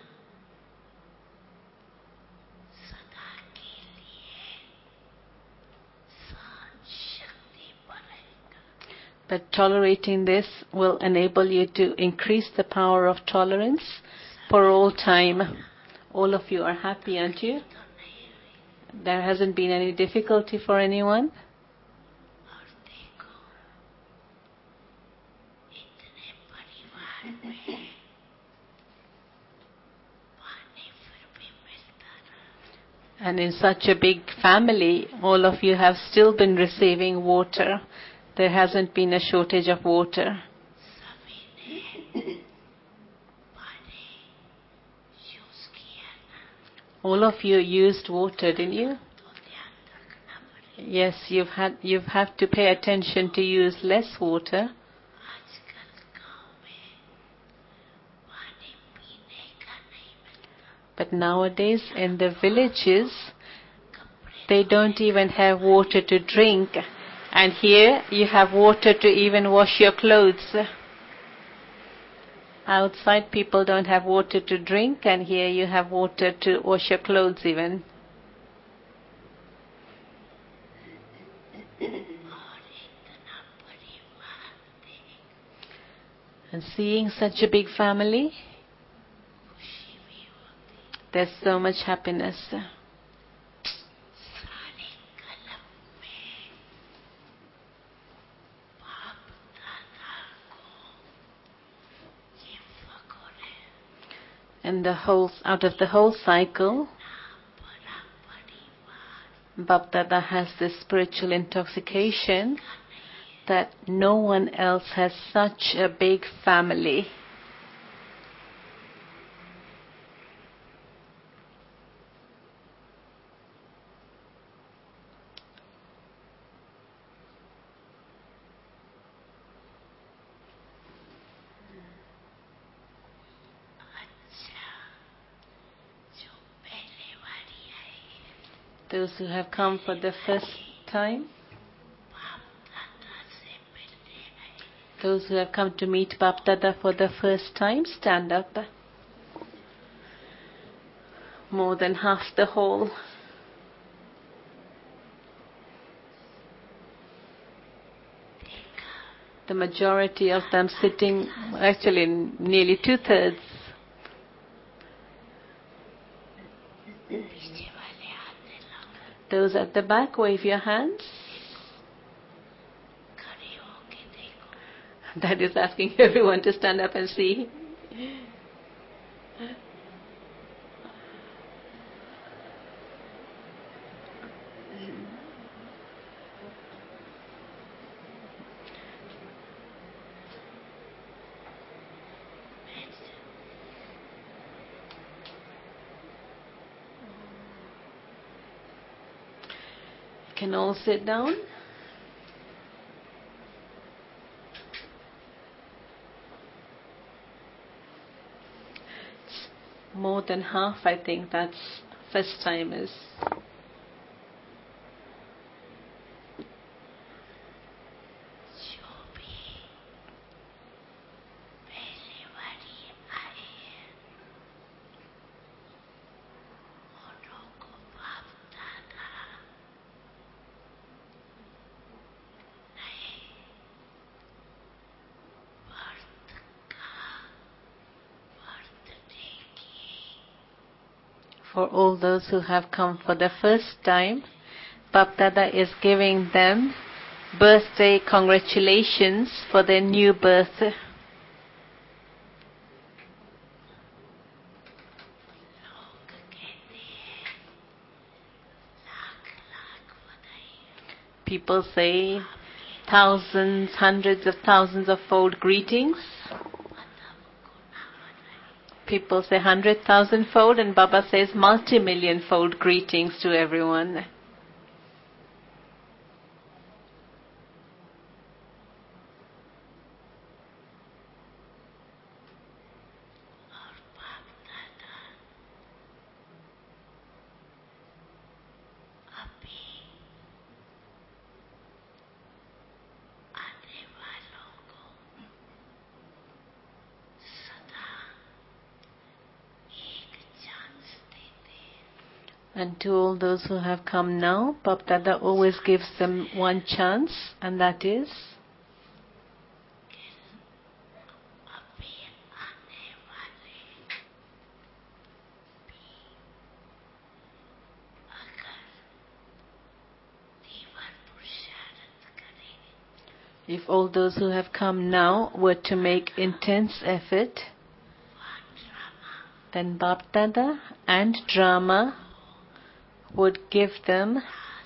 but tolerating this will enable you to increase the power of tolerance for all time. All of you are happy, aren't you? There hasn't been any difficulty for anyone. And in such a big family, all of you have still been receiving water. There hasn't been a shortage of water. All of you used water, didn't you? Yes, you have to pay attention to use less water. But nowadays in the villages, they don't even have water to drink. And here you have water to even wash your clothes. Outside people don't have water to drink, and here you have water to wash your clothes even. And seeing such a big family, there's so much happiness. And out of the whole cycle, Bap Dada has this spiritual intoxication that no one else has such a big family. Those who have come for the first time, those who have come to meet Bap Dada for the first time, stand up. More than half the hall. The majority of them sitting, actually nearly 2/3. Those at the back, wave your hands. That is asking everyone to stand up and see. Can all sit down? more than half, I think, that's first timers. For all those who have come for the first time, Bap Dada is giving them birthday congratulations for their new birth. People say thousands, hundreds of thousands of fold greetings. People say 100,000 fold, and Baba says multi-million fold greetings to everyone. And to all those who have come now, Bap Dada always gives them one chance, and that is if all those who have come now were to make intense effort, then Bap Dada and drama would give them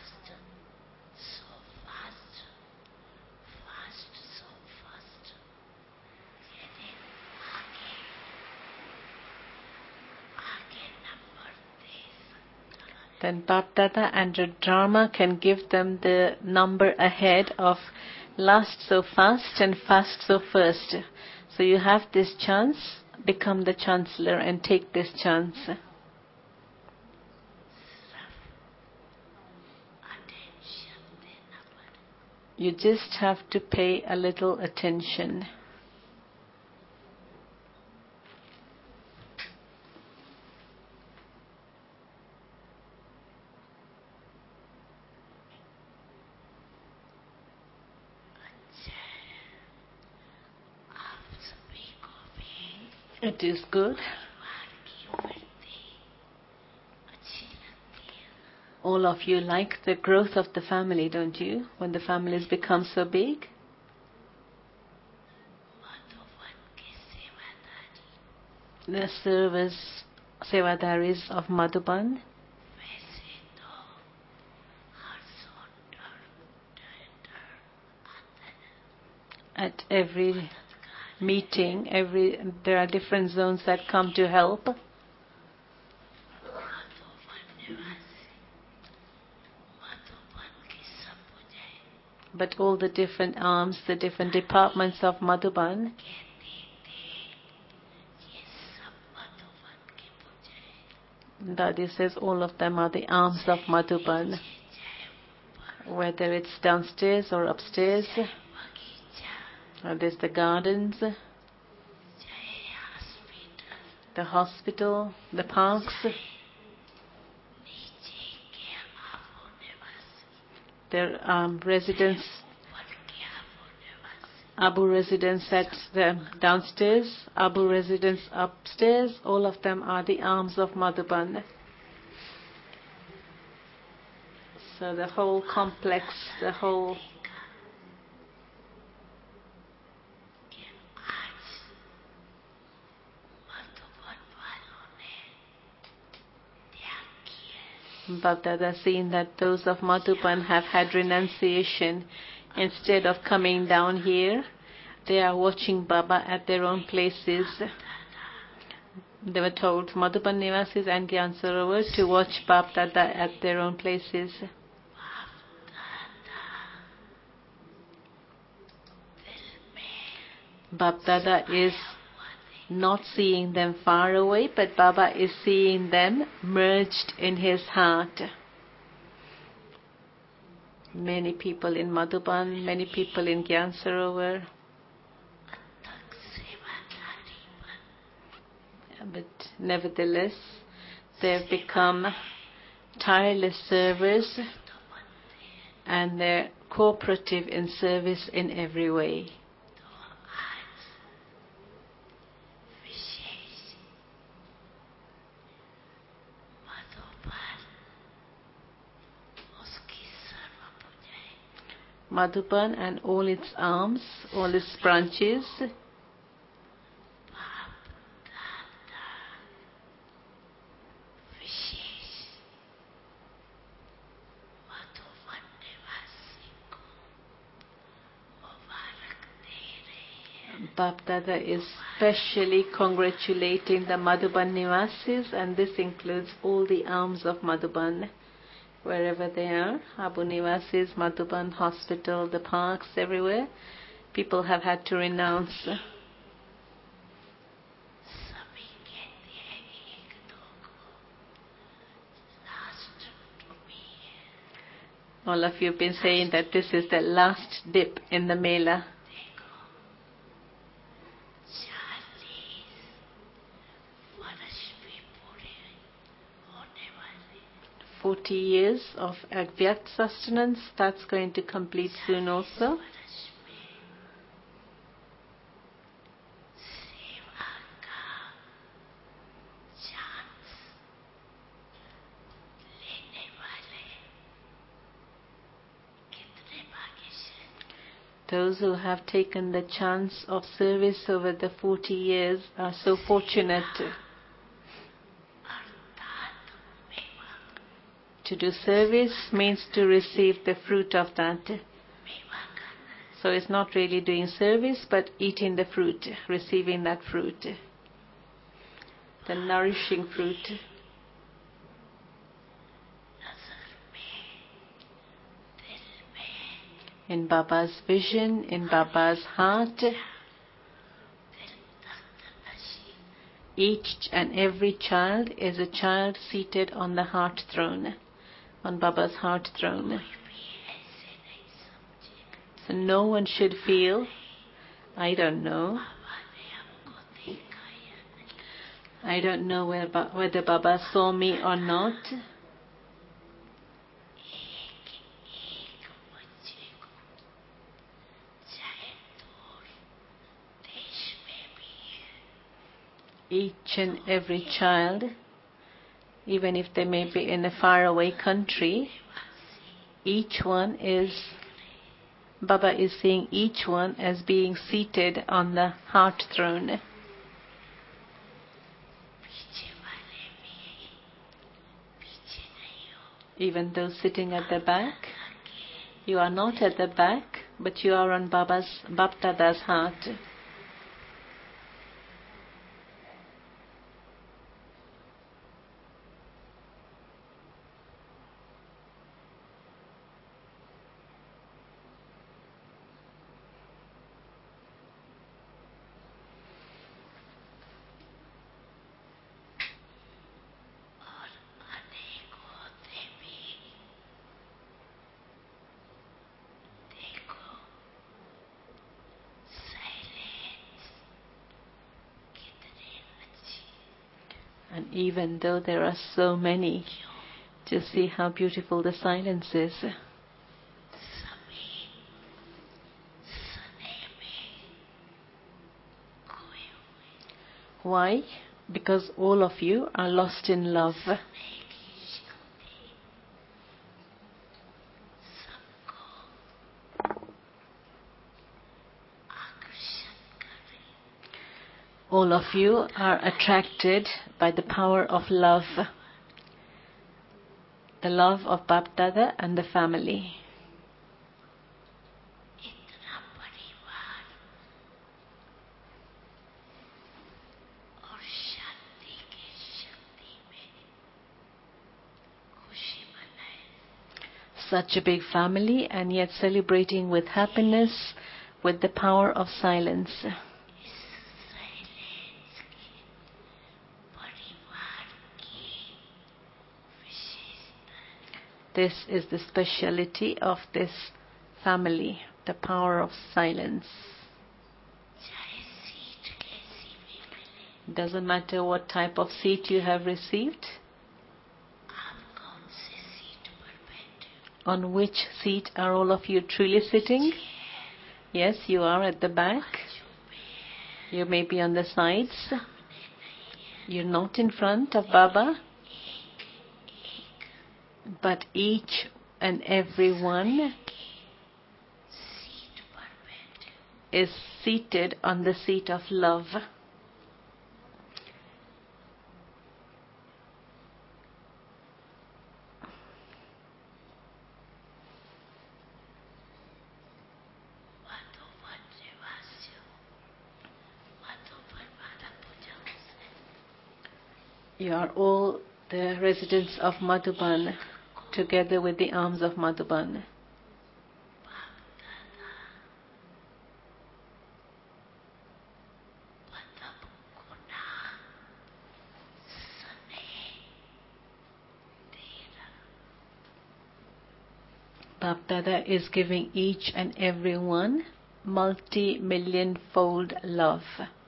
then Bap Dada and the drama can give them the number ahead of last so fast and fast so first. So you have this chance, become the chancellor and take this chance. You just have to pay a little attention. It is good. All of you like the growth of the family, don't you? When the families become so big. The service Sevadaris of Madhuban. At every meeting, there are different zones that come to help. But all the different arms, the different departments of Madhuban, Dadi says all of them are the arms of Madhuban. Whether it's downstairs or upstairs, there's the gardens, the hospital, the parks. There are residents, Abu residents at the downstairs, Abu residents upstairs. All of them are the arms of Madhuban. So the whole complex, the whole Bap Dada seen that those of Madhuban have had renunciation. Instead of coming down here, they are watching Baba at their own places. They were told, Madhuban Nivasis and Gyan Sarovar, to watch Bap Dada at their own places. Bap Dada is not seeing them far away, but Baba is seeing them merged in his heart. Many people in Madhuban, many people in Gyan Sarovar. But nevertheless, they have become tireless servers and they're cooperative in service in every way. Madhuban and all its arms, all its branches, Bap Dada is specially congratulating the Madhuban Nivasis, and this includes all the arms of Madhuban, wherever they are. Abu Nivasis, Madhuban Hospital, the parks, everywhere. People have had to renounce. All of you have been saying that this is the last dip in the Mela. 40 years of Avyakt sustenance, that's going to complete soon also. Those who have taken the chance of service over the 40 years are so fortunate. To do service means to receive the fruit of that. So it's not really doing service, but eating the fruit, receiving that fruit, the nourishing fruit. In Baba's vision, in Baba's heart, each and every child is a child seated on the heart throne, on Baba's heart throne. So no one should feel, I don't know whether Baba saw me or not. Each and every child, even if they may be in a faraway country, each one is, Baba is seeing each one as being seated on the heart throne. Even those sitting at the back, you are not at the back, but you are on Bap Dada's heart. And even though there are so many, just see how beautiful the silence is. Why? Because all of you are lost in love. All of you are attracted by the power of love, the love of Bap Dada and the family. Such a big family, and yet celebrating with happiness, with the power of silence. This is the speciality of this family, the power of silence. Doesn't matter what type of seat you have received. On which seat are all of you truly sitting? Yes, you are at the back. You may be on the sides. You're not in front of Baba. But each and every one is seated on the seat of love. You are all the residents of Madhuban, together with the arms of Madhuban. Bap Dada is giving each and every one multi-million-fold love.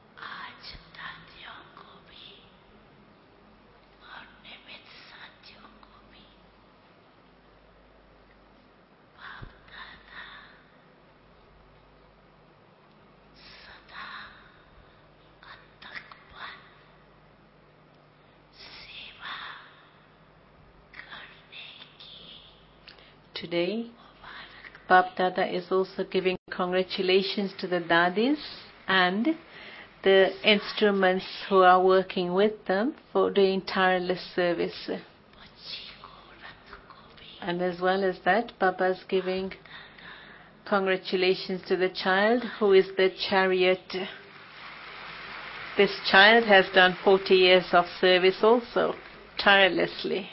Today, Bap Dada is also giving congratulations to the Dadis and the instruments who are working with them for doing tireless service. And as well as that, Baba is giving congratulations to the child who is the chariot. This child has done 40 years of service also, tirelessly.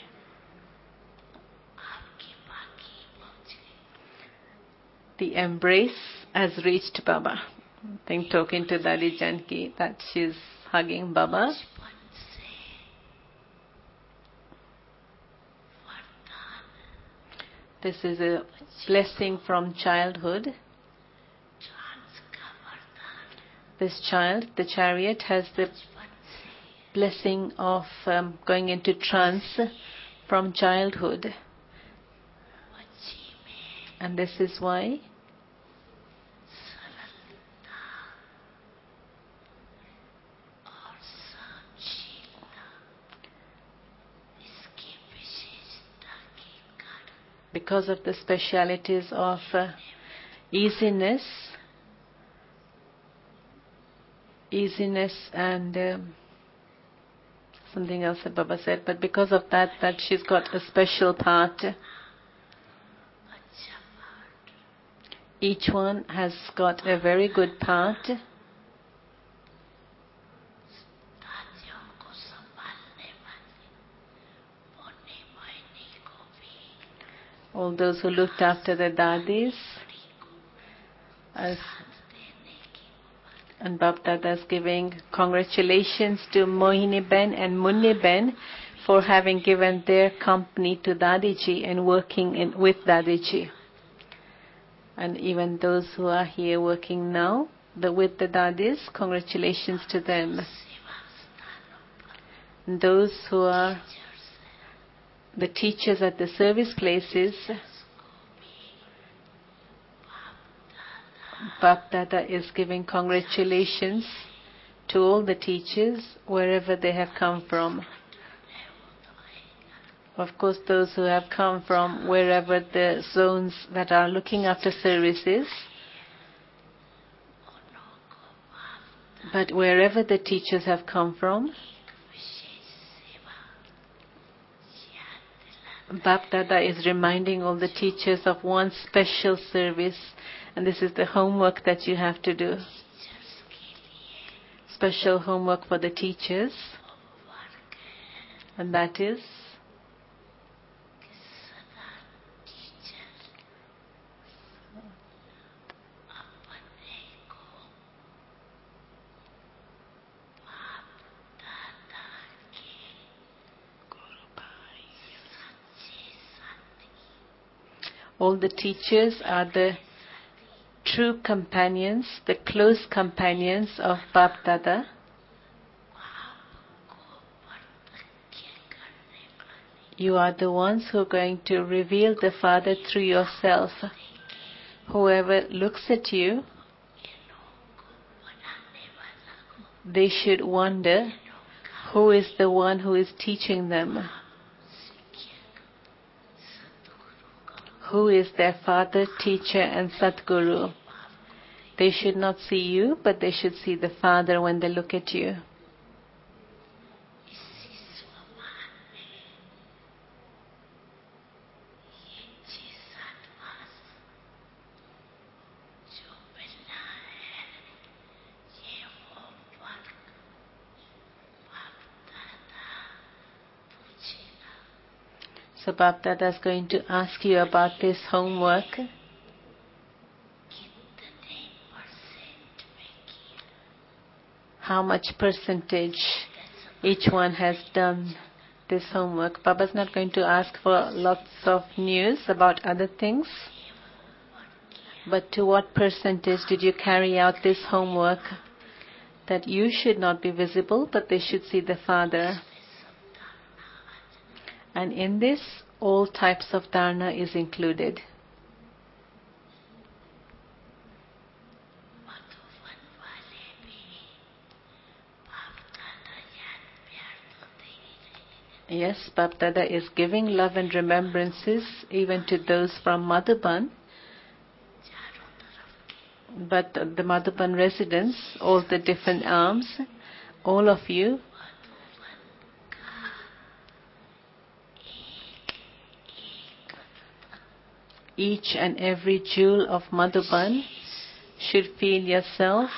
The embrace has reached Baba. I think talking to Dadi Janki that she's hugging Baba. This is a blessing from childhood. This child, the chariot, has the blessing of going into trance from childhood. And this is why because of the specialities of easiness and something else that Baba said, but because of that she's got a special part. Each one has got a very good part. All those who looked after the Dadis, and Bap Dada is giving congratulations to Mohini Ben and Munni Ben for having given their company to Dadiji and working with Dadiji. And even those who are here working now with the Dadis, congratulations to them. And those who are the teachers at the service places, Bap Dada is giving congratulations to all the teachers wherever they have come from. Of course, those who have come from wherever the zones that are looking after services, but wherever the teachers have come from, Bap Dada is reminding all the teachers of one special service, and this is the homework that you have to do. Special homework for the teachers, and that is All the teachers are the true companions, the close companions of Bap Dada. You are the ones who are going to reveal the Father through yourself. Whoever looks at you, they should wonder who is the one who is teaching them. Who is their father, teacher and Satguru? They should not see you, but they should see the Father when they look at you. So Bap Dada is going to ask you about this homework. How much percentage each one has done this homework. Baba's not going to ask for lots of news about other things. But to what percentage did you carry out this homework? That you should not be visible, but they should see the Father. And in this, all types of dharana is included. Yes, Bap Dada is giving love and remembrances even to those from Madhuban. But the Madhuban residents, all the different arms, all of you, each and every jewel of Madhuban should feel yourself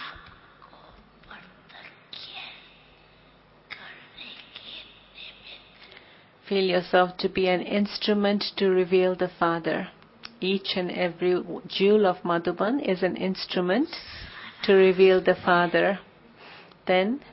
to be an instrument to reveal the Father. Each and every jewel of Madhuban is an instrument to reveal the Father. Then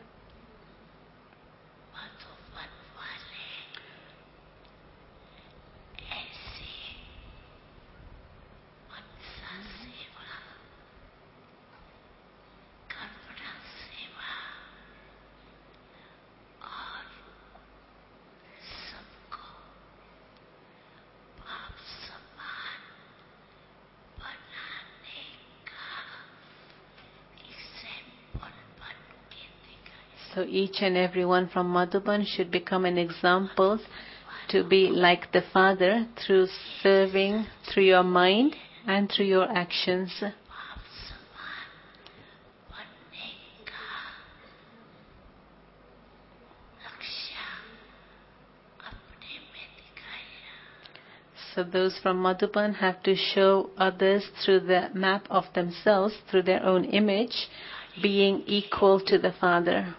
so each and every one from Madhuban should become an example to be like the Father through serving, through your mind and through your actions. So those from Madhuban have to show others through the map of themselves, through their own image, being equal to the Father.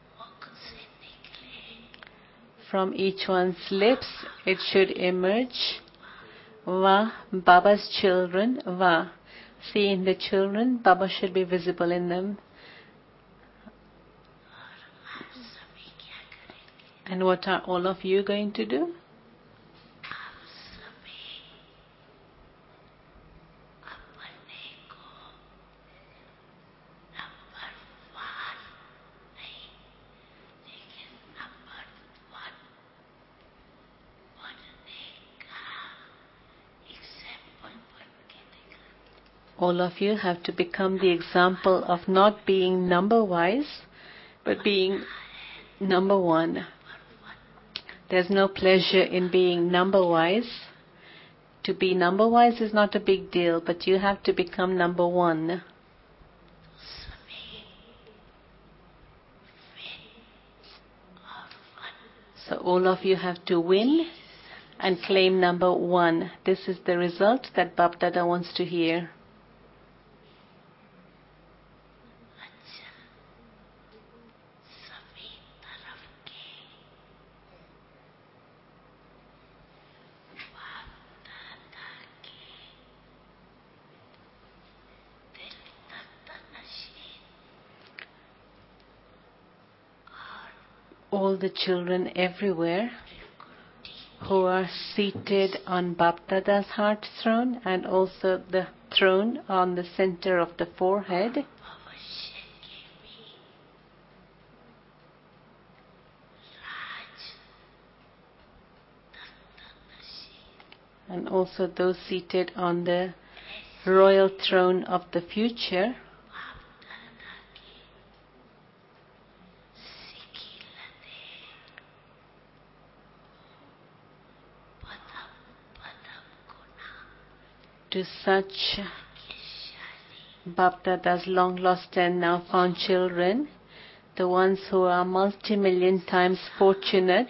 From each one's lips, it should emerge, Vah, Baba's children, Vah. See, in the children, Baba should be visible in them. And what are all of you going to do? All of you have to become the example of not being number-wise, but being number one. There's no pleasure in being number-wise. To be number-wise is not a big deal, but you have to become number one. So all of you have to win and claim number one. This is the result that Bap Dada wants to hear. All the children everywhere who are seated on Baptada's heart throne and also the throne on the center of the forehead. And also those seated on the royal throne of the future. To such Baptada's long lost and now found children, the ones who are multi-million times fortunate,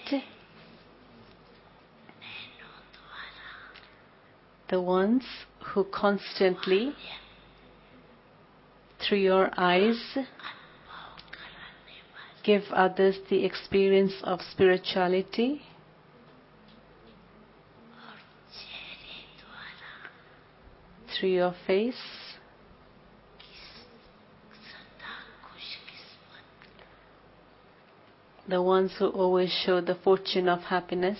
the ones who constantly, through your eyes, give others the experience of spirituality, through your face, the ones who always show the fortune of happiness,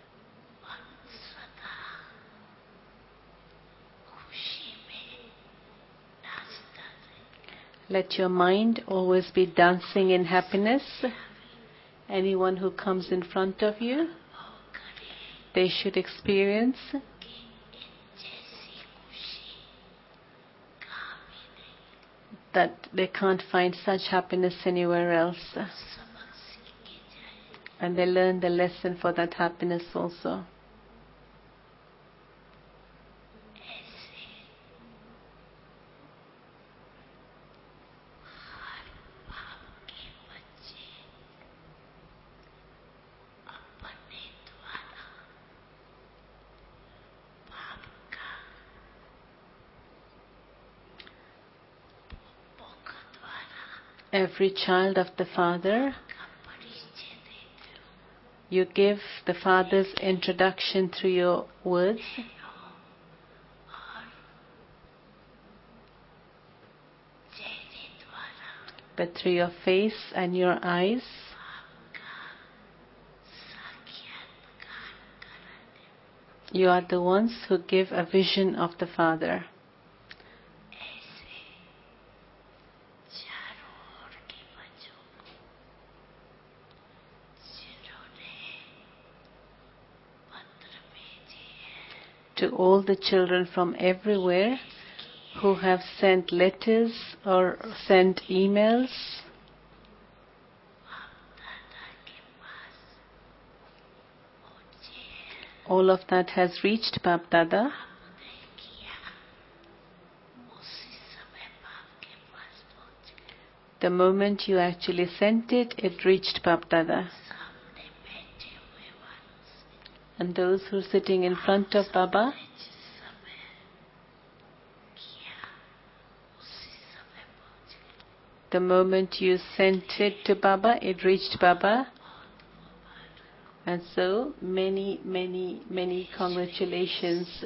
let your mind always be dancing in happiness. Anyone who comes in front of you, they should experience that they can't find such happiness anywhere else. And they learn the lesson for that happiness also. Every child of the Father, you give the Father's introduction through your words, but through your face and your eyes, you are the ones who give a vision of the Father. To all the children from everywhere who have sent letters or sent emails, all of that has reached Bapdada. The moment you actually sent it, it reached Bapdada. And those who are sitting in front of Baba, the moment you sent it to Baba, it reached Baba. And so, many, many, many congratulations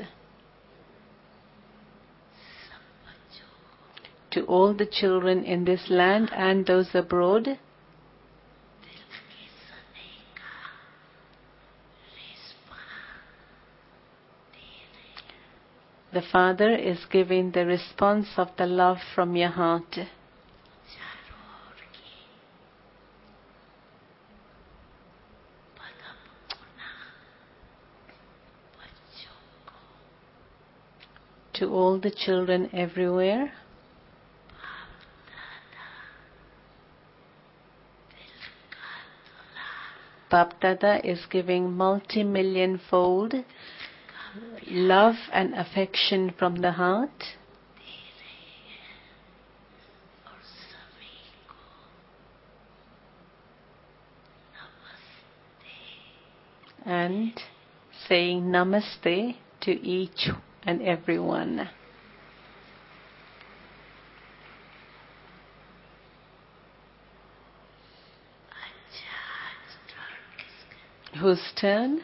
to all the children in this land and those abroad. The Father is giving the response of the love from your heart. To all the children everywhere, Bapdada is giving multi-million-fold love and affection from the heart. And saying namaste to each and everyone. Whose turn?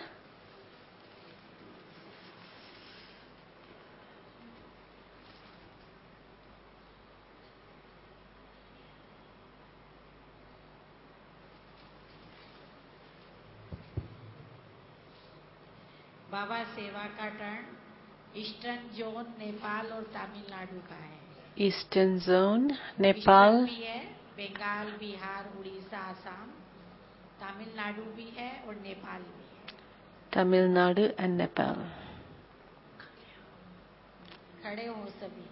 बाबा सेवा का turn eastern zone Nepal और तमिलनाडु का है। Eastern zone, eastern Nepal, भी है, बंगाल, बिहार, उड़ीसा, आसाम, तमिलनाडु भी है और नेपाल भी है। Tamil Nadu and Nepal. खड़े हो सभी।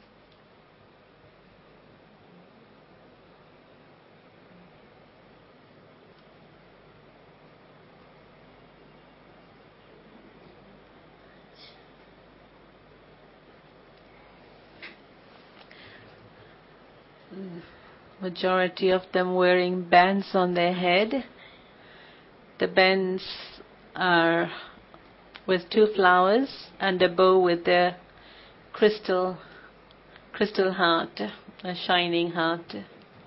Majority of them wearing bands on their head. The bands are with 2 flowers and a bow with a crystal heart, a shining heart.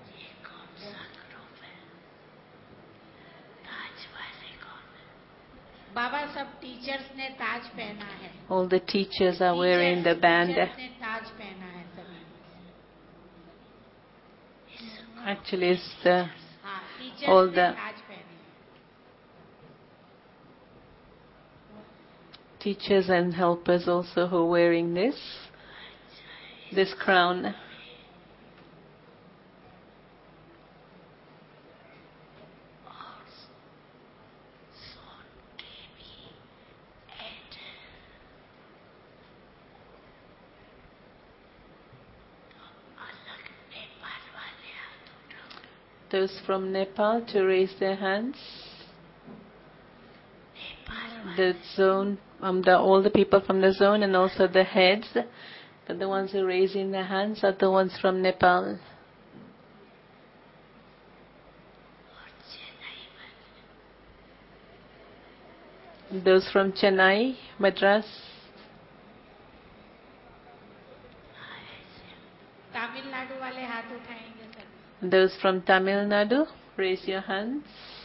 बाबा सब टीचर्स ने ताज पहना है। All the teachers are wearing the band. Teachers ने ताज पहना है सभी। Actually, it's हाँ, all टीचर्स ने the ताज पहने हैं। teachers and helpers also who are wearing this crown. Those from Nepal to raise their hands. The zone, all the people from the zone and also the heads, but the ones who are raising their hands are the ones from Nepal. Those from Chennai, Madras. Tamil Nadu वाले हाथ उठाएंगे सभी। Those from Tamil Nadu, raise your hands.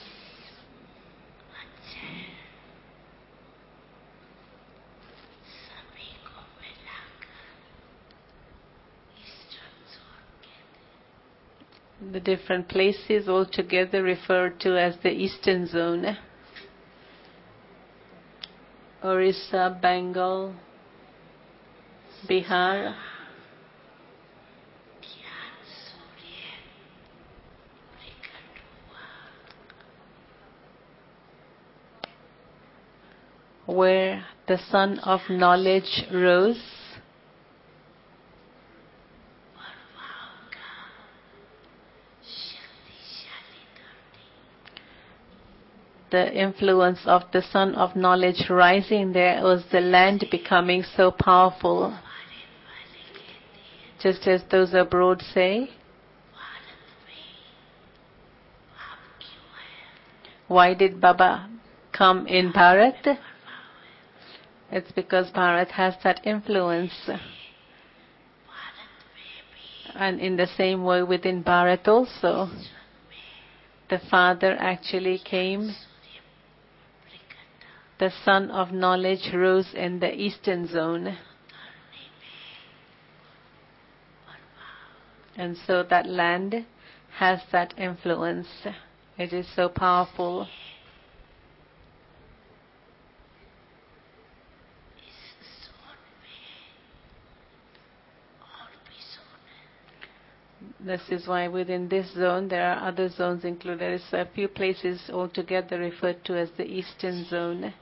The different places all together referred to as the Eastern Zone. Orissa, Bengal, Bihar, where the sun of knowledge rose. The influence of the sun of knowledge rising there was the land becoming so powerful. Just as those abroad say, why did Baba come in Bharat? It's because Bharat has that influence. And in the same way within Bharat also, the Father actually came. The sun of knowledge rose in the Eastern Zone. And so that land has that influence. It is so powerful. This is why within this zone there are other zones included. There is a few places altogether referred to as the Eastern Zone.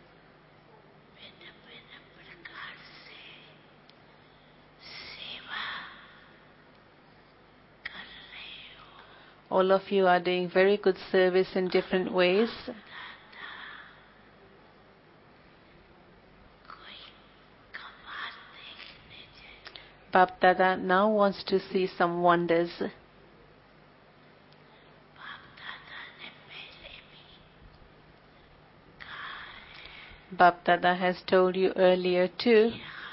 All of you are doing very good service in different ways. Bap Dada now wants to see some wonders. Bap Dada has told you earlier too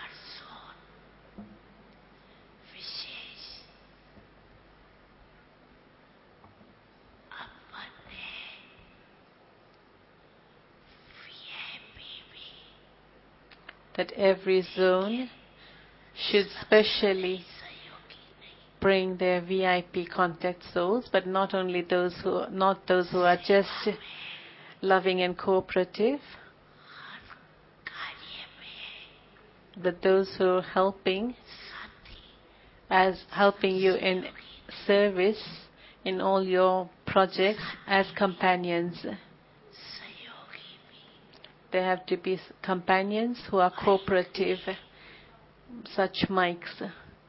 that every zone should specially bring their VIP contact souls, but not only those who are just loving and cooperative, but those who are helping you in service in all your projects as companions. They have to be companions who are cooperative, such mics.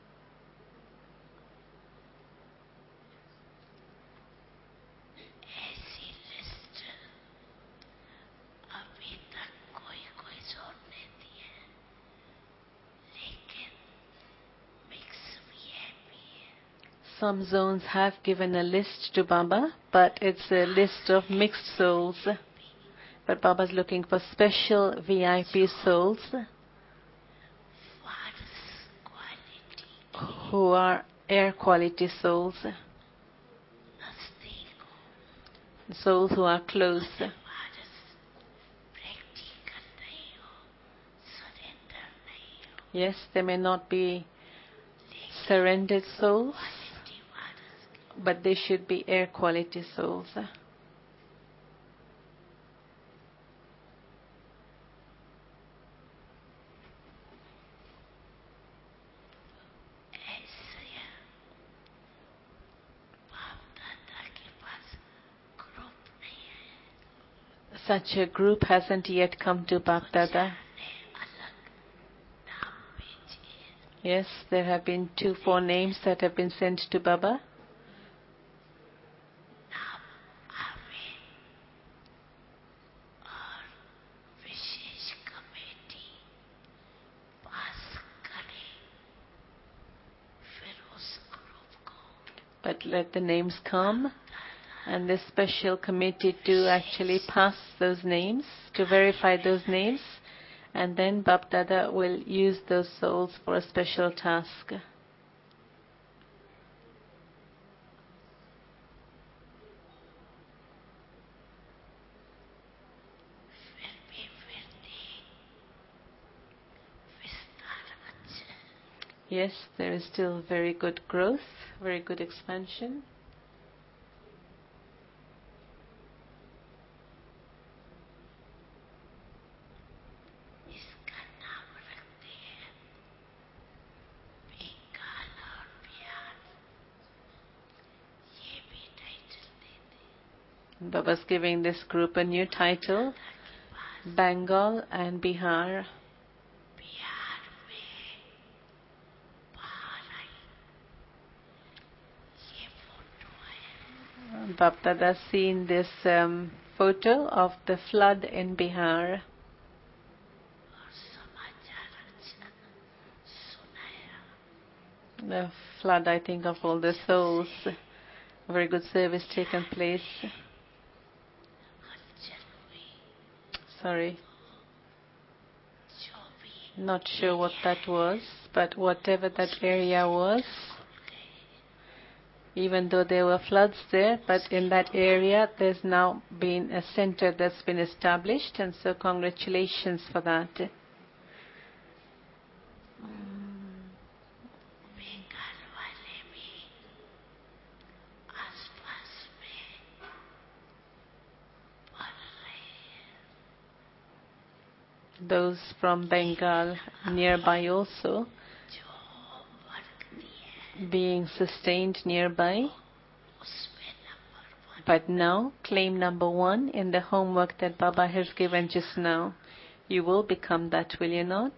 Some zones have given a list to Baba, but it's a list of mixed souls. But Baba's looking for special VIP souls who are air quality souls. Souls who are close. Yes, they may not be surrendered souls, but they should be air quality souls. Such a group hasn't yet come to Bapdada. Yes, there have been 2-4 names that have been sent to Baba. But let the names come, and this special committee to actually pass those names, to verify those names, and then Bapdada will use those souls for a special task. Yes, there is still very good growth, very good expansion. Baba's giving this group a new title, Bengal and Bihar. Bapdada seen this photo of the flood in Bihar. The flood, I think, of all the souls. Very good service taken place. Sorry. Not sure what that was, but whatever that area was, even though there were floods there, but in that area there's now been a center that's been established, and so congratulations for that. Those from Bengal nearby also being sustained nearby. But now, claim number 1 in the homework that Baba has given just now. You will become that, will you not?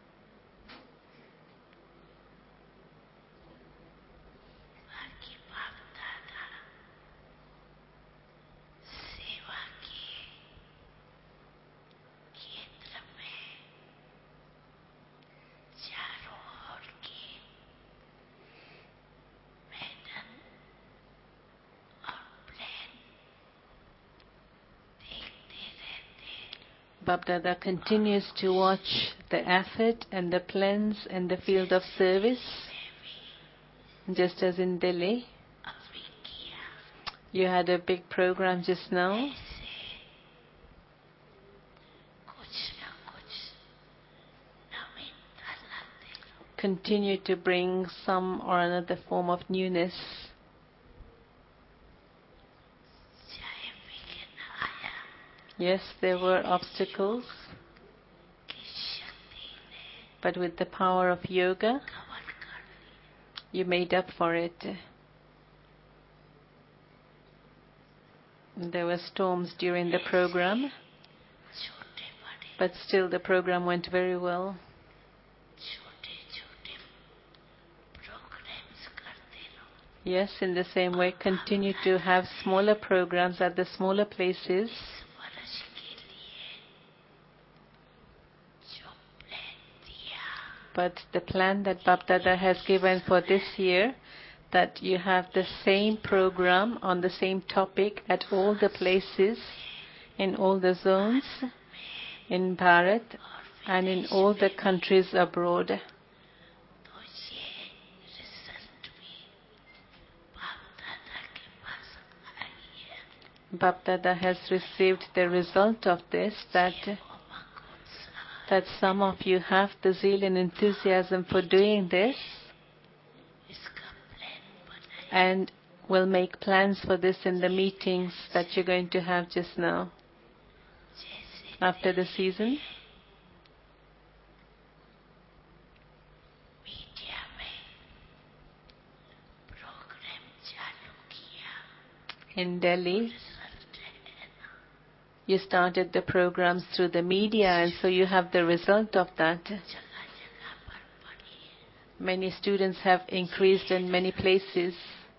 Bapdada continues to watch the effort and the plans in the field of service, just as in Delhi. You had a big program just now. Continue to bring some or another form of newness. Yes, there were obstacles, but with the power of yoga, you made up for it. There were storms during the program, but still the program went very well. Yes, in the same way, continue to have smaller programs at the smaller places. But the plan that Bapdada has given for this year, that you have the same program on the same topic at all the places, in all the zones, in Bharat, and in all the countries abroad. Bapdada has received the result of this, that some of you have the zeal and enthusiasm for doing this and will make plans for this in the meetings that you're going to have just now after the season. In Delhi, you started the programs through the media, and so you have the result of that. Many students have increased in many places.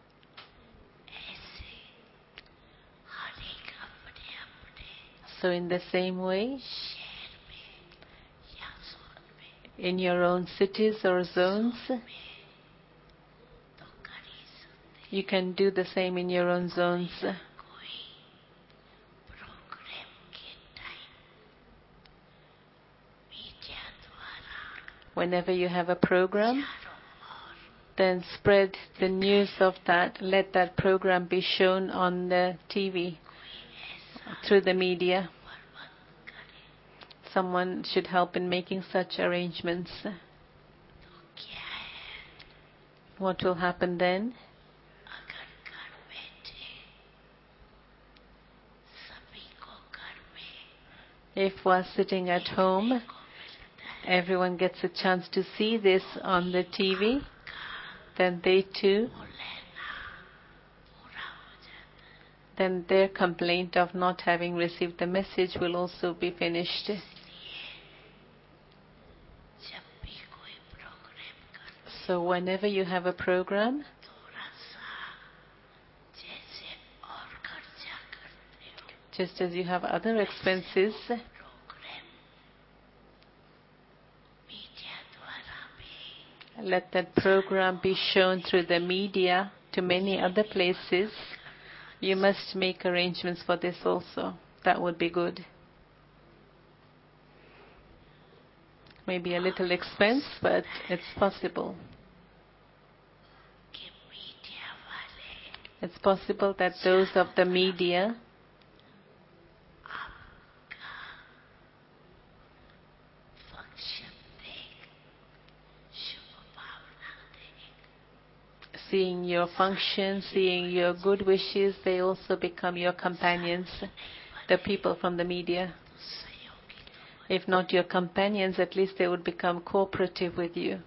So in the same way, in your own cities or zones, you can do the same in your own zones. Whenever you have a program, then spread the news of that. Let that program be shown on the TV, through the media. Someone should help in making such arrangements. What will happen then? If while sitting at home, everyone gets a chance to see this on the TV, then they too, then their complaint of not having received the message will also be finished. So whenever you have a program, just as you have other expenses, let that program be shown through the media to many other places. You must make arrangements for this also. That would be good. Maybe a little expense, but it's possible. It's possible that those of the media seeing your function, seeing your good wishes, they also become your companions, the people from the media. If not your companions, at least they would become cooperative with you.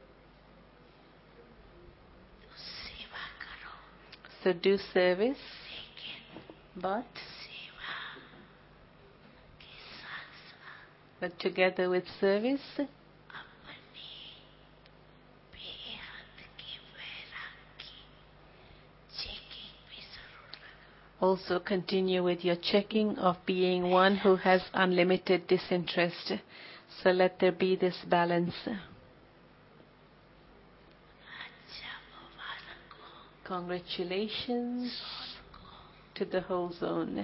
So do service, but together with service, also continue with your checking of being one who has unlimited disinterest. So let there be this balance. Congratulations to the whole zone.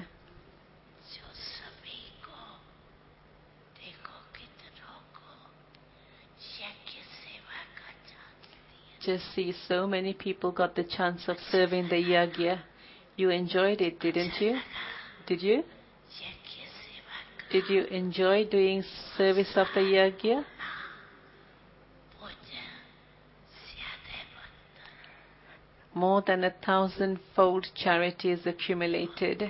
Just see, so many people got the chance of serving the yagya. You enjoyed it, didn't you? Did you? Did you enjoy doing service of the yagya? More than 1,000-fold charity is accumulated.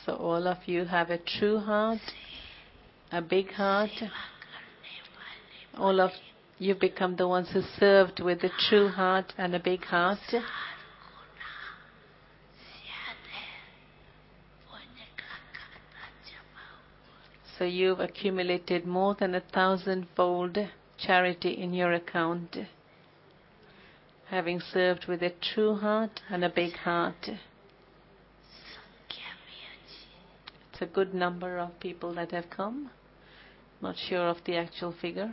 So all of you have a true heart, a big heart. All of you become the ones who served with a true heart and a big heart. So you've accumulated more than 1,000-fold charity in your account, having served with a true heart and a big heart. It's a good number of people that have come. Not sure of the actual figure.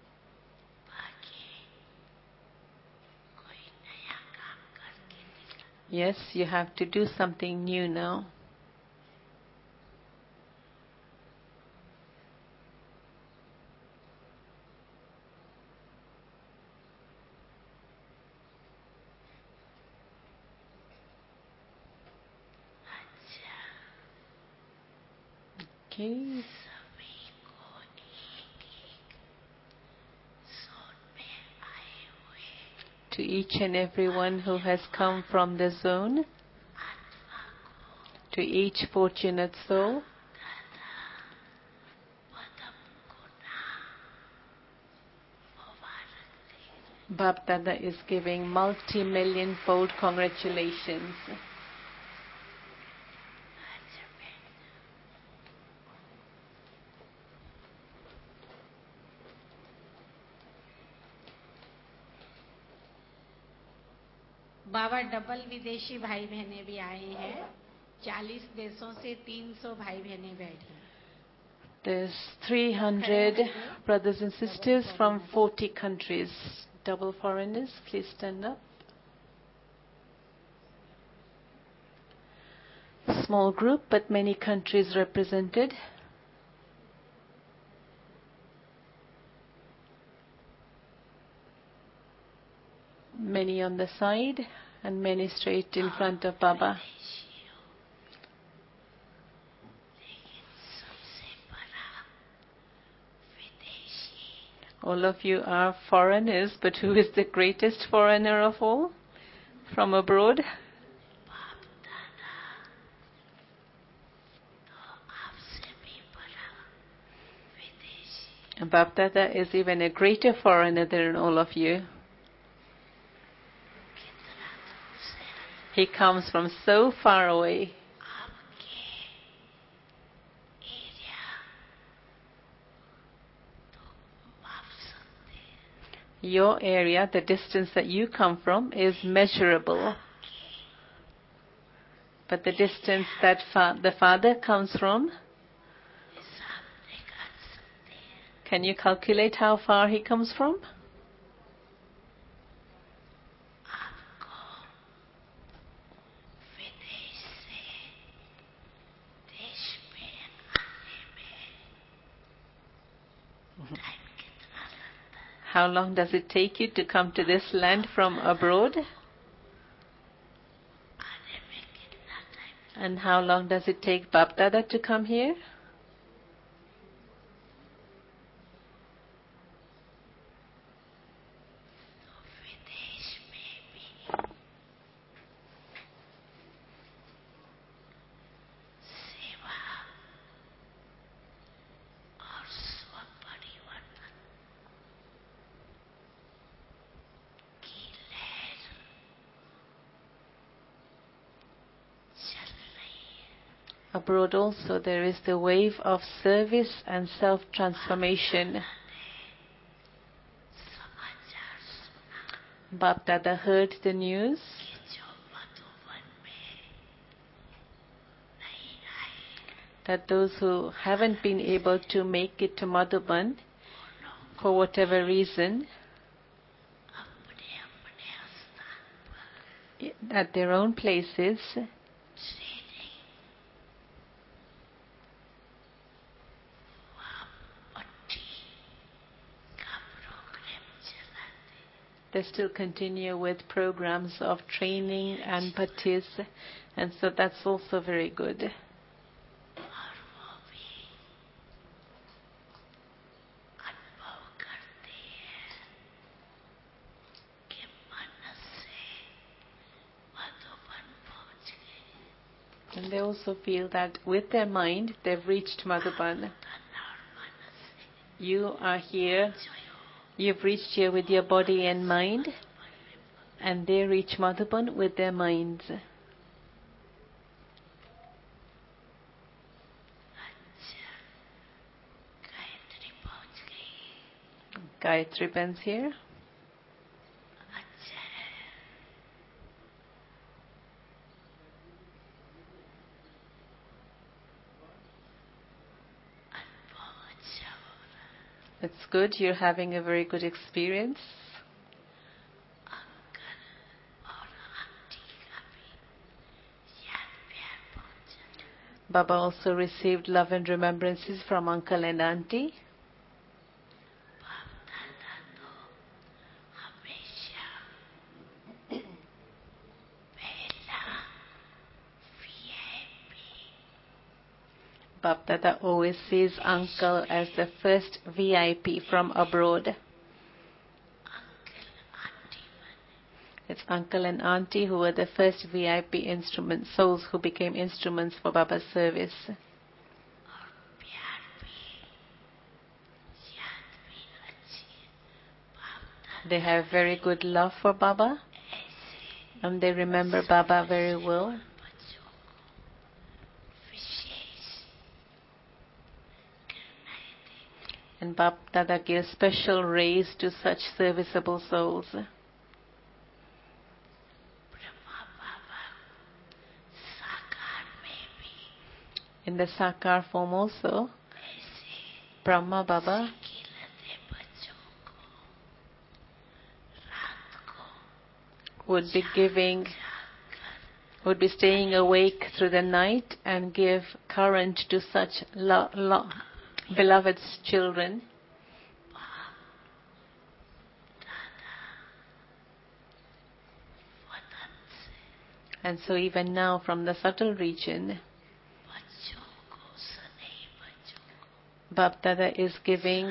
Yes, you have to do something new now. Okay. To each and every one who has come from the zone, to each fortunate soul, Bap Dada is giving multi-million-fold congratulations. बाबा double विदेशी भाई बहनें भी आए हैं। 40 देशों से 300 भाई बहनें बैठी हैं। There's 300 brothers and sisters from 40 countries. Double foreigners, please stand up. Small group, but many countries represented. Many on the side and many straight in front of Baba. All of you are foreigners, but who is the greatest foreigner of all from abroad? Bap Dada is even a greater foreigner than all of you. He comes from so far away. Your area, the distance that you come from, is measurable. But the distance that the Father comes from, can you calculate how far he comes from? How long does it take you to come to this land from abroad? And how long does it take Bap Dada to come here? Abroad also there is the wave of service and self-transformation. Bap Dada heard the news that those who haven't been able to make it to Madhuban for whatever reason, at their own places, they still continue with programs of training and bhattis, and so that's also very good. And they also feel that with their mind, they've reached Madhuban. You are here, you've reached here with your body and mind, and they reach Madhuban with their minds. Gayatri Ben's here. It's good, you're having a very good experience. Baba also received love and remembrances from uncle and auntie. Bab Dada always sees uncle as the first VIP from abroad. It's uncle and auntie who were the first VIP instruments, souls who became instruments for Baba's service. They have very good love for Baba, and they remember Baba very well. And Bab Dada gives special rays to such serviceable souls. In the Sakar form also, Brahma Baba would be staying awake through the night and give current to such beloved children. And so even now from the subtle region, Bab Dada is giving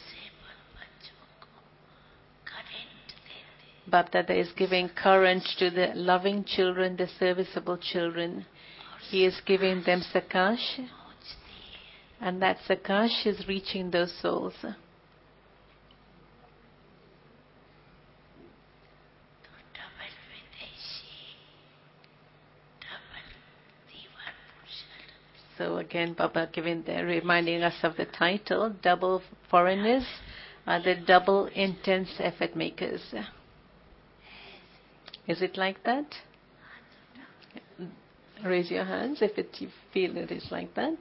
current to the loving children, the serviceable children. He is giving them Sakash, and that Sakash is reaching those souls. So again, Baba reminding us of the title, double foreigners are the double intense effort makers. Is it like that? Raise your hands if you feel it is like that.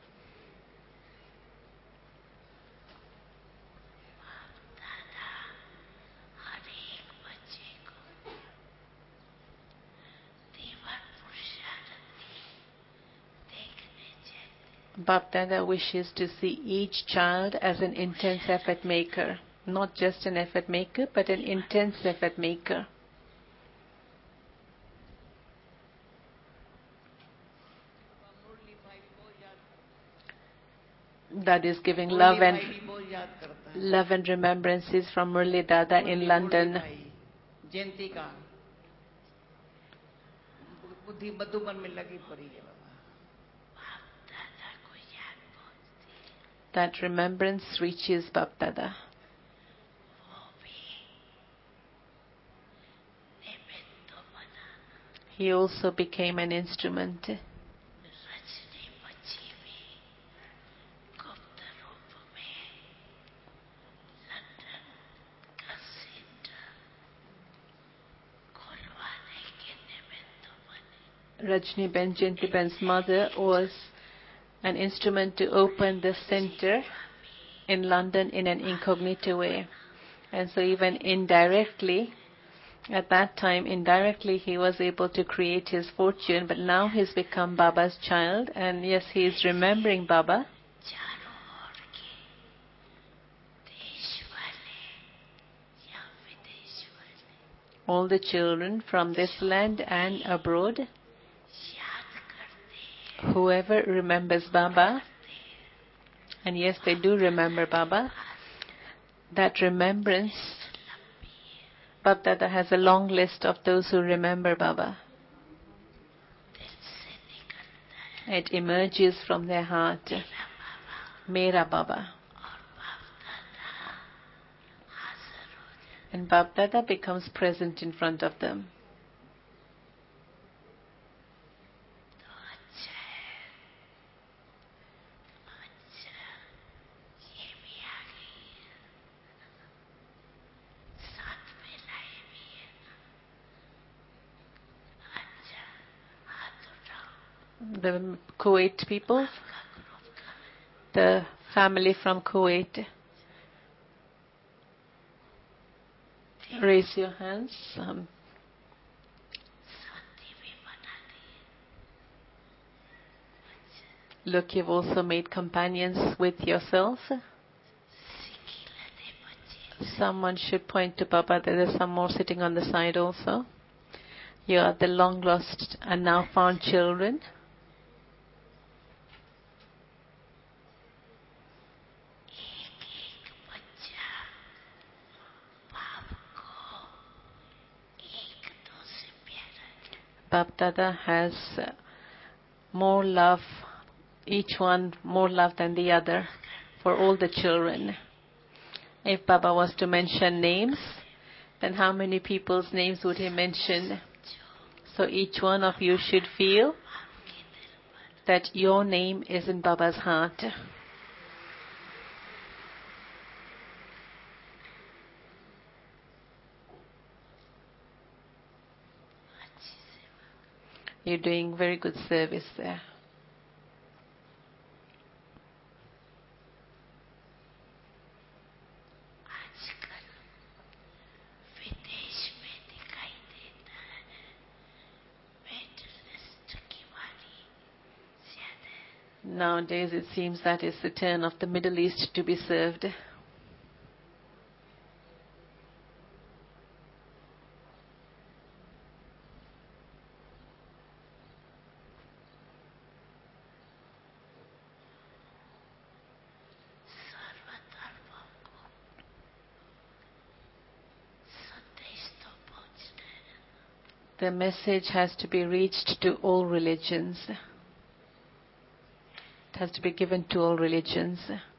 Bab Dada wishes to see each child as an intense effort maker. Not just an effort maker, but an intense effort maker. That is giving love and remembrances from Murli Dada in London. That remembrance reaches Bab Dada. He also became an instrument. Rajni Ben, Jayanti Ben's mother, was an instrument to open the center in London in an incognito way. And so even indirectly, at that time, he was able to create his fortune, but now he's become Baba's child, and yes, he is remembering Baba. All the children from this land and abroad, whoever remembers Baba, and yes, they do remember Baba, that remembrance, Bab Dada has a long list of those who remember Baba. It emerges from their heart. Mera Baba. And Bap Dada becomes present in front of them. The Kuwait people, the family from Kuwait, raise your hands. Look, you've also made companions with yourself. Someone should point to Baba. There's some more sitting on the side also. You are the long lost and now found children. Bap Dada has more love, each one more love than the other, for all the children. If Baba was to mention names, then how many people's names would he mention? So each one of you should feel that your name is in Baba's heart. You're doing very good service there. Nowadays it seems that it's the turn of the Middle East to be served. The message has to be reached to all religions. It has to be given to all religions.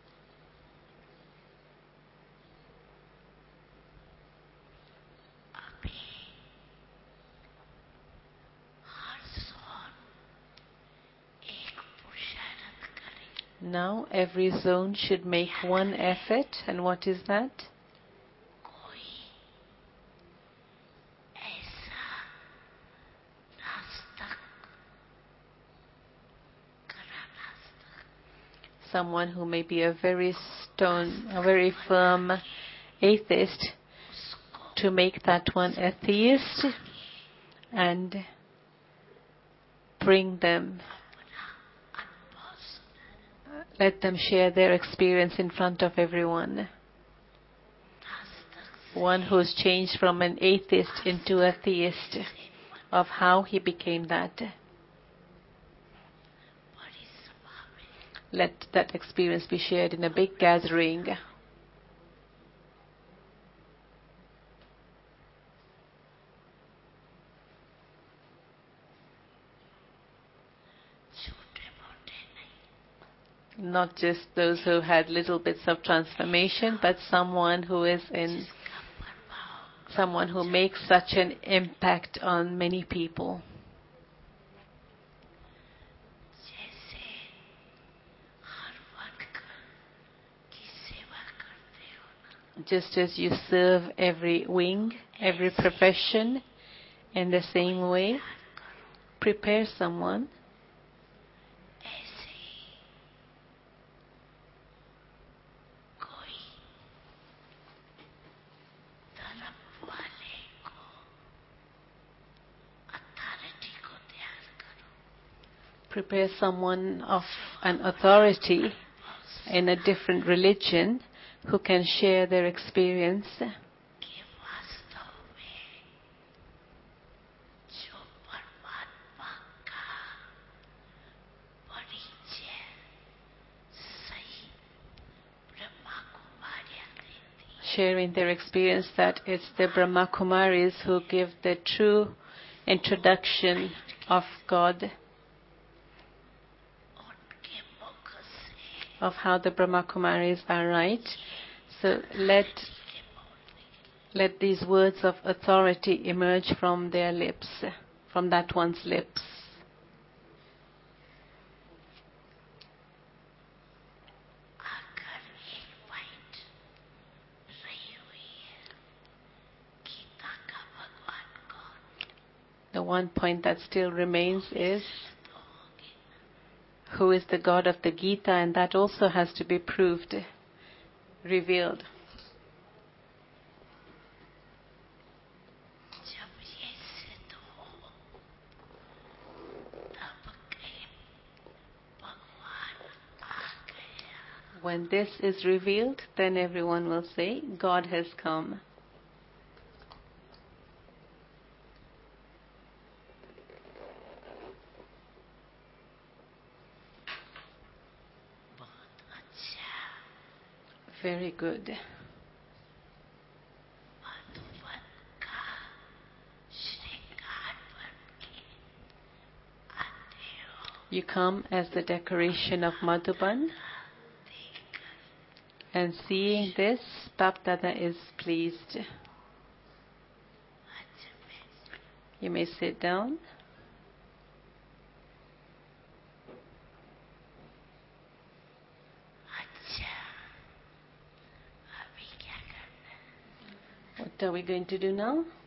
Now every zone should make one effort. And what is that? Someone who may be a very firm atheist, to make that one a theist and bring them, let them share their experience in front of everyone. One who's changed from an atheist into a theist, of how he became that. Let that experience be shared in a big gathering. Not just those who had little bits of transformation, but someone who makes such an impact on many people. Just as you serve every wing, every profession, in the same way, prepare someone of an authority in a different religion who can share their experience. Sharing their experience that it's the Brahma Kumaris who give the true introduction of God. of how the Brahma Kumaris are right. So let these words of authority emerge from their lips, from that one's lips. The one point that still remains is who is the God of the Gita, and that also has to be proved, revealed. When this is revealed, then everyone will say, God has come. Very good. You come as the decoration of Madhuban, and seeing this, Bapdada is pleased. You may sit down. What are we going to do now?